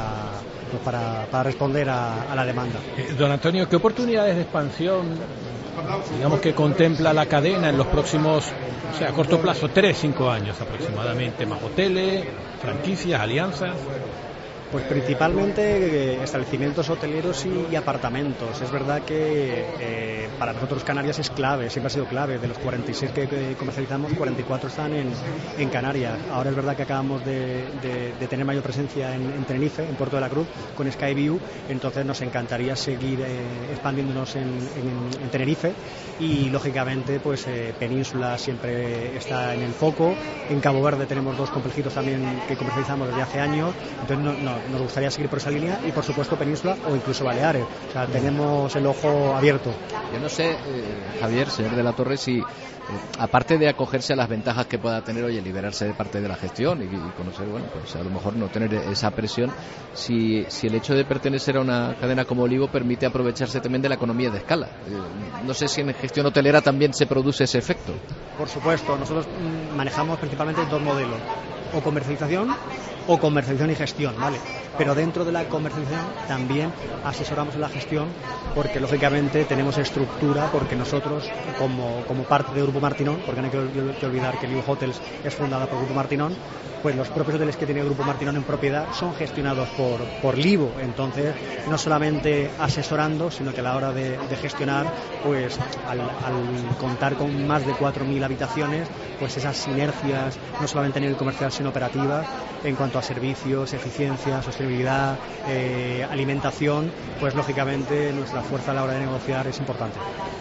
Speaker 3: responder a la demanda.
Speaker 12: Don Antonio, ¿qué oportunidades de expansión, digamos, que contempla la cadena en los próximos, o sea, a corto plazo, 3-5 años aproximadamente? ¿Más hoteles, franquicias, alianzas?
Speaker 3: Pues principalmente establecimientos hoteleros y apartamentos. Es verdad que para nosotros Canarias es clave, siempre ha sido clave. De los 46 que comercializamos, 44 están en Canarias. Ahora es verdad que acabamos de tener mayor presencia en Tenerife, en Puerto de la Cruz, con Skyview. Entonces nos encantaría seguir expandiéndonos en Tenerife y lógicamente pues Península siempre está en el foco. En Cabo Verde tenemos 2 complejitos también que comercializamos desde hace años. Entonces nos gustaría seguir por esa línea y por supuesto Península o incluso Baleares. O sea, tenemos el ojo abierto.
Speaker 1: Yo no sé, Javier, señor de la Torre, si aparte de acogerse a las ventajas que pueda tener, liberarse de parte de la gestión y conocer, bueno, pues a lo mejor no tener esa presión, si el hecho de pertenecer a una cadena como Olivo permite aprovecharse también de la economía de escala. No sé si en gestión hotelera también se produce ese efecto.
Speaker 3: Por supuesto, nosotros manejamos principalmente 2 modelos, o comercialización y gestión, ¿vale? Pero dentro de la comercialización también asesoramos en la gestión, porque lógicamente tenemos estructura, porque nosotros como parte del Grupo Martinón, porque no hay que olvidar que Livo Hotels es fundada por Grupo Martinón, pues los propios hoteles que tiene el Grupo Martinón en propiedad son gestionados por Livo. Entonces, no solamente asesorando, sino que a la hora de gestionar, pues al contar con más de 4.000 habitaciones, pues esas sinergias, no solamente a nivel comercial, sino operativas, en cuanto a servicios, eficiencia, sostenibilidad, alimentación, pues lógicamente nuestra fuerza a la hora de negociar es importante.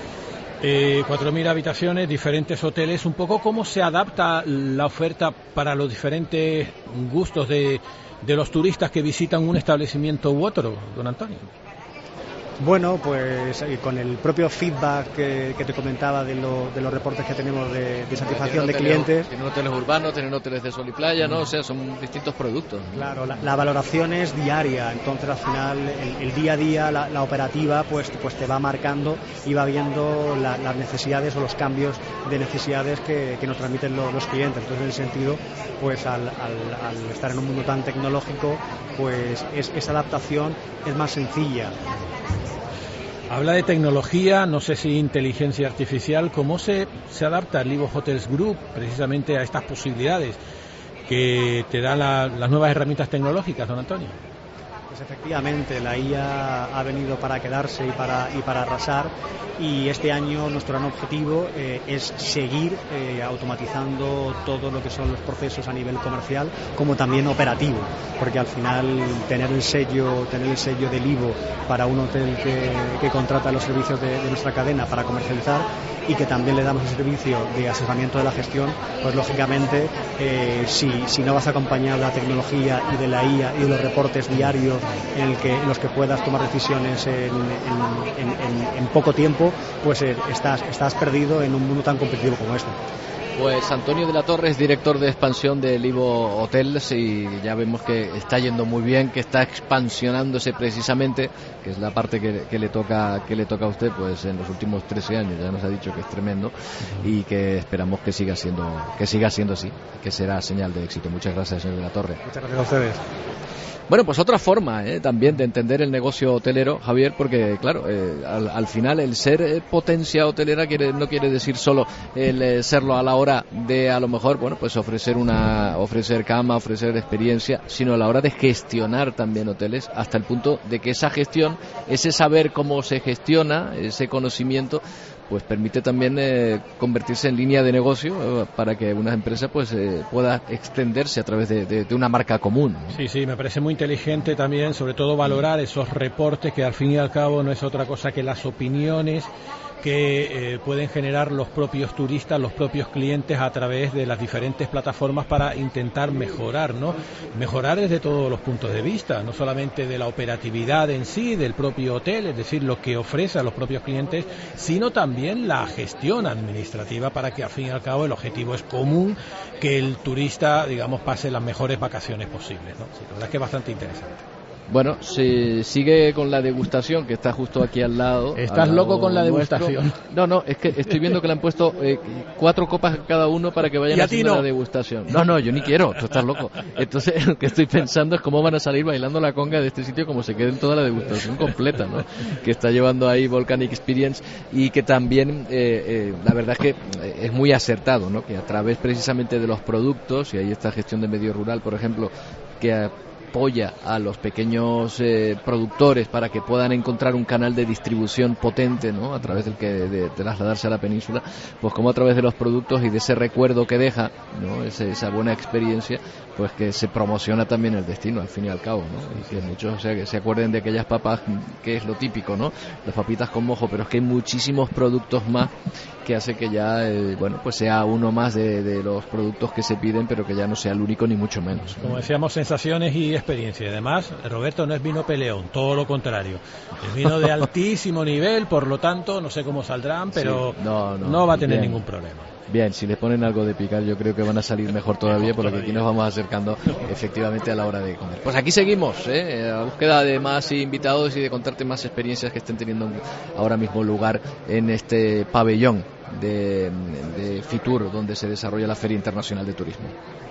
Speaker 12: 4.000 habitaciones, diferentes hoteles, un poco cómo se adapta la oferta para los diferentes gustos de los turistas que visitan un establecimiento u otro, don Antonio.
Speaker 3: Bueno, pues con el propio feedback que te comentaba de los reportes que tenemos de satisfacción de clientes.
Speaker 1: Tienen hoteles urbanos, tienen hoteles de sol y playa, ¿no? O sea, son distintos productos.
Speaker 3: Claro, la valoración es diaria, entonces al final el día a día, la operativa, pues te va marcando y va viendo las necesidades o los cambios de necesidades que nos transmiten los clientes. Entonces, en ese sentido, pues al estar en un mundo tan tecnológico, pues esa adaptación es más sencilla.
Speaker 12: Habla de tecnología, no sé si inteligencia artificial. ¿Cómo se adapta el Livo Hotels Group precisamente a estas posibilidades que te dan las nuevas herramientas tecnológicas, don Antonio?
Speaker 3: Pues efectivamente, la IA ha venido para quedarse y para arrasar, y este año nuestro gran objetivo es seguir automatizando todo lo que son los procesos a nivel comercial como también operativo, porque al final tener el sello del IVO para un hotel que contrata los servicios de nuestra cadena para comercializar y que también le damos el servicio de asesoramiento de la gestión, pues lógicamente si no vas acompañado de la tecnología y de la IA y de los reportes diarios en los que puedas tomar decisiones en poco tiempo, pues estás perdido en un mundo tan competitivo como este.
Speaker 1: Pues Antonio de la Torre es director de expansión de Livo Hotels y ya vemos que está yendo muy bien, que está expansionándose precisamente, que es la parte que le toca a usted, pues en los últimos 13 años ya nos ha dicho que es tremendo y que esperamos que siga siendo así, que será señal de éxito. Muchas gracias, señor de la Torre.
Speaker 3: Muchas gracias a ustedes.
Speaker 1: Bueno, pues otra forma también de entender el negocio hotelero, Javier, porque claro, al final el ser potencia hotelera no quiere decir solo el serlo a la hora de a lo mejor, bueno, pues ofrecer cama, ofrecer experiencia, sino a la hora de gestionar también hoteles, hasta el punto de que esa gestión, ese saber cómo se gestiona, ese conocimiento, pues permite también convertirse en línea de negocio para que una empresa pues pueda extenderse a través de una marca común.
Speaker 12: Sí, me parece muy inteligente también, sobre todo valorar esos reportes que al fin y al cabo no es otra cosa que las opiniones que pueden generar los propios turistas, los propios clientes a través de las diferentes plataformas para intentar mejorar, ¿no? Mejorar desde todos los puntos de vista, no solamente de la operatividad en sí, del propio hotel, es decir, lo que ofrece a los propios clientes, sino también la gestión administrativa para que al fin y al cabo el objetivo es común, que el turista, digamos, pase las mejores vacaciones posibles, ¿no? Sí, la verdad es que es bastante interesante.
Speaker 1: Bueno, se sigue con la degustación que está justo aquí al lado.
Speaker 12: ¿Estás loco con la degustación?
Speaker 1: No, es que estoy viendo que le han puesto 4 copas a cada uno para que vayan haciendo la degustación. No, yo ni quiero, tú estás loco. Entonces lo que estoy pensando es cómo van a salir bailando la conga de este sitio como se quede en toda la degustación completa, ¿no? Que está llevando ahí Volcanic Experience y que también la verdad es que es muy acertado, ¿no? Que a través precisamente de los productos, y ahí está Gestión de Medio Rural, por ejemplo, que apoya a los pequeños productores para que puedan encontrar un canal de distribución potente, ¿no? A través del que de trasladarse a la península, pues como a través de los productos y de ese recuerdo que deja, ¿no? Esa buena experiencia, pues que se promociona también el destino al fin y al cabo, ¿no? Y que muchos, o sea, que se acuerden de aquellas papas, que es lo típico, ¿no? Las papitas con mojo, pero es que hay muchísimos productos más que hace que ya, bueno, pues sea uno más de los productos que se piden, pero que ya no sea el único ni mucho menos, ¿no?
Speaker 12: Como decíamos, sensaciones y experiencia. Y además, Roberto, no es vino peleón, todo lo contrario. Es vino de altísimo nivel, por lo tanto, no sé cómo saldrán, pero sí, no va a tener ningún problema.
Speaker 1: Bien, si les ponen algo de picar, yo creo que van a salir mejor todavía, por lo que aquí nos vamos acercando efectivamente a la hora de comer. Pues aquí seguimos, a la búsqueda de más invitados y de contarte más experiencias que estén teniendo ahora mismo lugar en este pabellón de Fitur, donde se desarrolla la Feria Internacional de Turismo.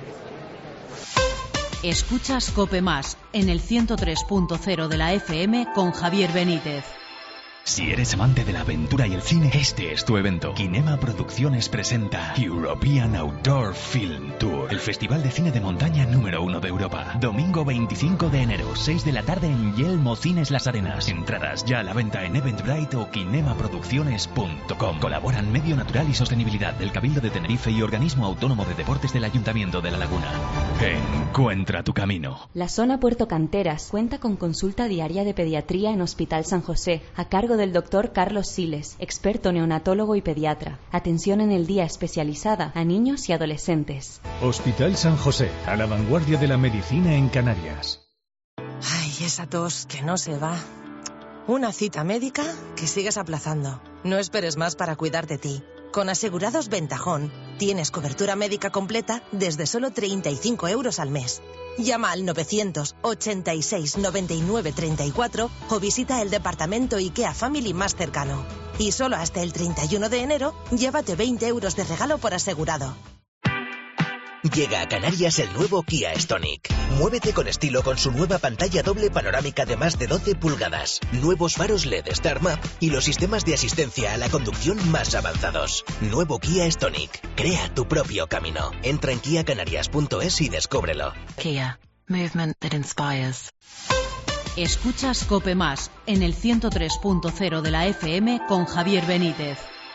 Speaker 18: Escuchas COPE Más en el 103.0 de la FM con Javier Benítez.
Speaker 4: Si eres amante de la aventura y el cine, este es tu evento. Kinema Producciones presenta European Outdoor Film Tour, el festival de cine de montaña número 1 de Europa. Domingo 25 de enero, 6 de la tarde en Yelmo Cines Las Arenas. Entradas ya a la venta en Eventbrite o kinemaproducciones.com. Colaboran Medio Natural y Sostenibilidad del Cabildo de Tenerife y Organismo Autónomo de Deportes del Ayuntamiento de La Laguna. Encuentra tu camino.
Speaker 20: La zona Puerto Canteras cuenta con consulta diaria de pediatría en Hospital San José, a cargo del doctor Carlos Siles, experto neonatólogo y pediatra. Atención en el día especializada a niños y adolescentes.
Speaker 21: Hospital San José, a la vanguardia de la medicina en Canarias.
Speaker 6: Ay, esa tos que no se va. Una cita médica que sigues aplazando. No esperes más para cuidar de ti. Con Asegurados Ventajón tienes cobertura médica completa desde solo 35 euros al mes. Llama al 986 99 34 o visita el departamento IKEA Family más cercano. Y solo hasta el 31 de enero, llévate 20 euros de regalo por asegurado.
Speaker 7: Llega a Canarias el nuevo Kia Stonic. Muévete con estilo con su nueva pantalla doble panorámica de más de 12 pulgadas, nuevos faros LED Star Map y los sistemas de asistencia a la conducción más avanzados. Nuevo Kia Stonic. Crea tu propio camino. Entra en kiacanarias.es y descúbrelo.
Speaker 8: Kia. Movement that inspires.
Speaker 18: Escuchas COPE Más en el 103.0 de la FM con Javier Benítez.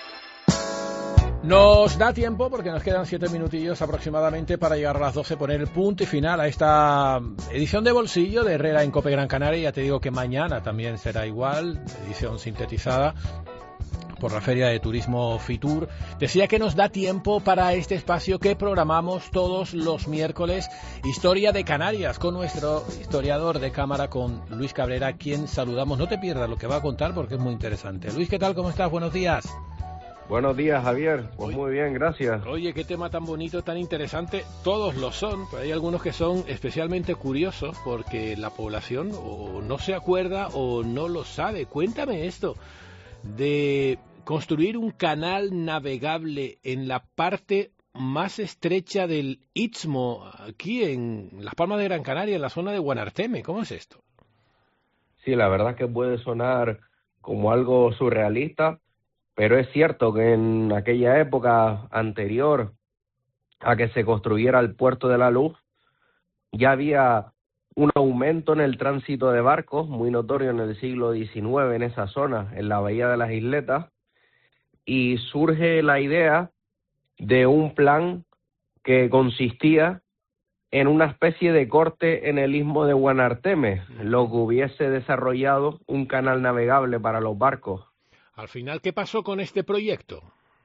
Speaker 12: Nos da tiempo, porque nos quedan 7 minutillos aproximadamente para llegar a las 12, poner el punto y final a esta edición de bolsillo de Herrera en COPE Gran Canaria. Ya te digo que mañana también será igual, edición sintetizada, por la Feria de Turismo Fitur. Decía que nos da tiempo para este espacio que programamos todos los miércoles, Historia de Canarias, con nuestro historiador de cámara, con Luis Cabrera, quien saludamos. No te pierdas lo que va a contar porque es muy interesante. Luis, ¿qué tal? ¿Cómo estás? Buenos días.
Speaker 2: Buenos días, Javier. Pues muy bien, gracias.
Speaker 12: Oye, qué tema tan bonito, tan interesante. Todos lo son, pero hay algunos que son especialmente curiosos porque la población o no se acuerda o no lo sabe. Cuéntame esto de construir un canal navegable en la parte más estrecha del Istmo, aquí en Las Palmas de Gran Canaria, en la zona de Guanarteme. ¿Cómo es esto?
Speaker 2: Sí, la verdad que puede sonar como algo surrealista, pero es cierto que en aquella época anterior a que se construyera el Puerto de la Luz, ya había un aumento en el tránsito de barcos, muy notorio en el siglo XIX en esa zona, en la Bahía de las Isletas, y surge la idea de un plan que consistía en una especie de corte en el istmo de Guanarteme, lo que hubiese desarrollado un canal navegable para los barcos.
Speaker 12: Al final, ¿qué pasó con este proyecto?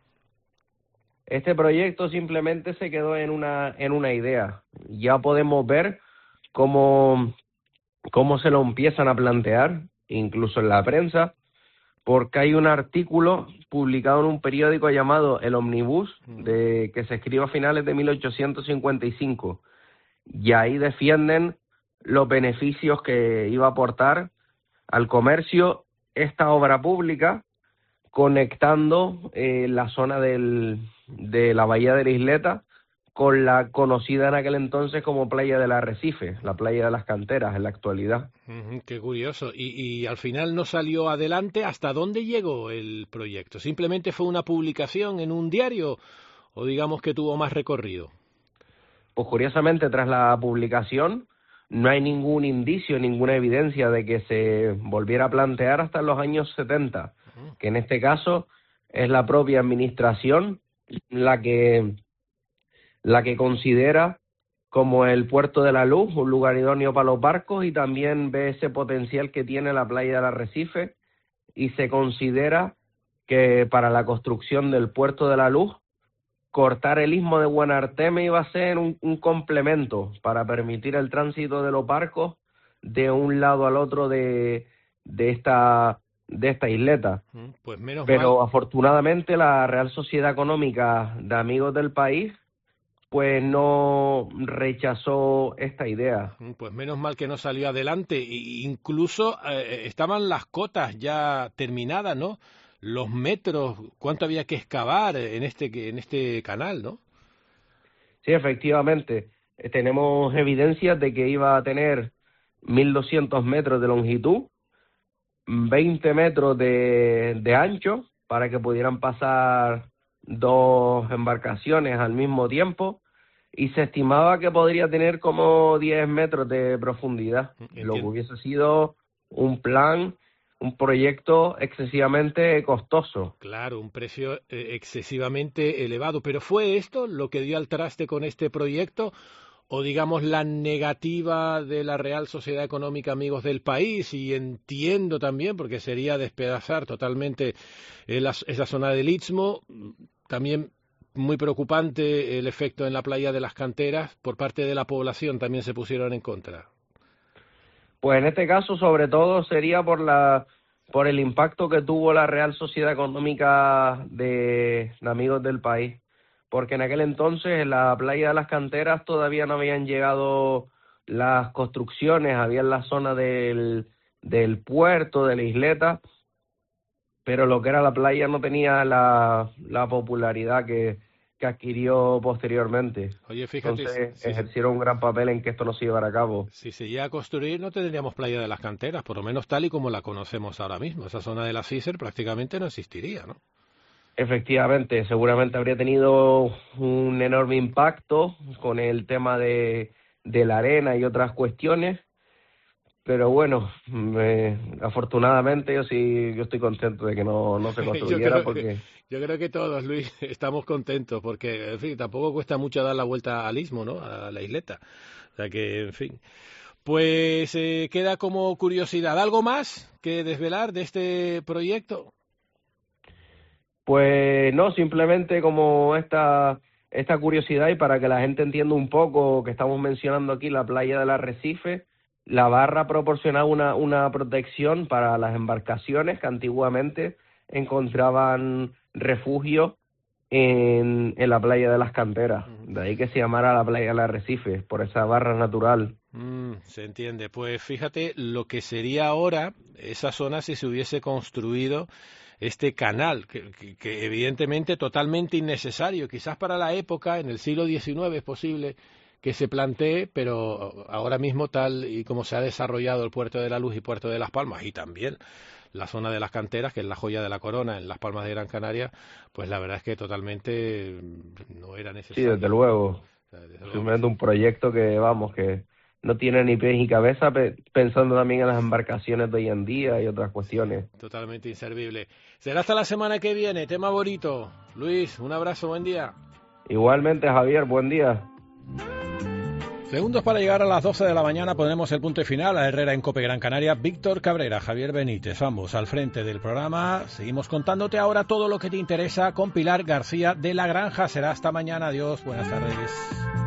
Speaker 2: Este proyecto simplemente se quedó en una idea. Ya podemos ver cómo se lo empiezan a plantear, incluso en la prensa, porque hay un artículo publicado en un periódico llamado El Omnibus, que se escribe a finales de 1855, y ahí defienden los beneficios que iba a aportar al comercio esta obra pública, conectando la zona de la Bahía de la Isleta con la conocida en aquel entonces como Playa del Arrecife, la Playa de las Canteras en la actualidad.
Speaker 12: Qué curioso. Y al final no salió adelante. ¿Hasta dónde llegó el proyecto? ¿Simplemente fue una publicación en un diario o digamos que tuvo más recorrido?
Speaker 2: Pues curiosamente, tras la publicación no hay ningún indicio, ninguna evidencia de que se volviera a plantear hasta los años 70, que en este caso es la propia administración la que considera como el Puerto de la Luz un lugar idóneo para los barcos y también ve ese potencial que tiene la playa del Arrecife y se considera que para la construcción del Puerto de la Luz cortar el istmo de Guanarteme iba a ser un complemento para permitir el tránsito de los barcos de un lado al otro de esta isleta.
Speaker 12: Pues menos
Speaker 2: Pero
Speaker 12: mal.
Speaker 2: Afortunadamente la Real Sociedad Económica de Amigos del País pues no rechazó esta idea.
Speaker 12: Pues menos mal que no salió adelante. Incluso estaban las cotas ya terminadas, ¿no? Los metros, cuánto había que excavar en este canal, ¿no?
Speaker 2: Sí, efectivamente. Tenemos evidencias de que iba a tener 1.200 metros de longitud, 20 metros de ancho, para que pudieran pasar dos embarcaciones al mismo tiempo, y se estimaba que podría tener como 10 metros de profundidad, lo que hubiese sido un proyecto excesivamente costoso.
Speaker 12: Claro, un precio excesivamente elevado. ¿Pero fue esto lo que dio al traste con este proyecto? ¿O digamos la negativa de la Real Sociedad Económica Amigos del País? Y entiendo también, porque sería despedazar totalmente esa zona del Istmo. También muy preocupante el efecto en la playa de las Canteras. Por parte de la población también se pusieron en contra.
Speaker 2: Pues en este caso, sobre todo, sería por el impacto que tuvo la Real Sociedad Económica de Amigos del País, porque en aquel entonces en la playa de las Canteras todavía no habían llegado las construcciones, había en la zona del puerto, de la isleta, pero lo que era la playa no tenía la popularidad que adquirió posteriormente.
Speaker 12: Oye, fíjate,
Speaker 2: entonces ejercieron un gran papel en que esto no se llevara a cabo.
Speaker 12: Si se llega a construir no tendríamos playa de las Canteras, por lo menos tal y como la conocemos ahora mismo. Esa zona de la Cícer prácticamente no existiría, ¿no?
Speaker 2: Efectivamente, seguramente habría tenido un enorme impacto con el tema de la arena y otras cuestiones, pero bueno, afortunadamente yo estoy contento de que no se construyera
Speaker 12: Yo creo que todos, Luis, estamos contentos porque, en fin, tampoco cuesta mucho dar la vuelta al istmo, ¿no? A la isleta. O sea que, en fin. Pues queda como curiosidad. ¿Algo más que desvelar de este proyecto?
Speaker 2: Pues no, simplemente como esta curiosidad y para que la gente entienda un poco que estamos mencionando aquí la playa del Arrecife, la barra proporcionaba una protección para las embarcaciones que antiguamente encontraban refugio en la playa de las Canteras. De ahí que se llamara la playa del Arrecife, por esa barra natural.
Speaker 12: Se entiende. Pues fíjate lo que sería ahora esa zona si se hubiese construido este canal, que evidentemente totalmente innecesario, quizás para la época, en el siglo XIX es posible que se plantee, pero ahora mismo tal y como se ha desarrollado el Puerto de la Luz y Puerto de Las Palmas, y también la zona de las Canteras, que es la joya de la corona en Las Palmas de Gran Canaria, pues la verdad es que totalmente no era necesario.
Speaker 2: Sí, desde luego. Simplemente un proyecto que, vamos, que no tiene ni pies ni cabeza, pensando también en las embarcaciones de hoy en día y otras cuestiones.
Speaker 12: Totalmente inservible. Será hasta la semana que viene, tema bonito. Luis, un abrazo, buen día.
Speaker 2: Igualmente, Javier, buen día.
Speaker 12: Segundos para llegar a las 12 de la mañana, ponemos el punto final a Herrera en COPE Gran Canaria. Víctor Cabrera, Javier Benítez, ambos al frente del programa. Seguimos contándote ahora todo lo que te interesa con Pilar García de la Granja. Será hasta mañana. Adiós, buenas tardes.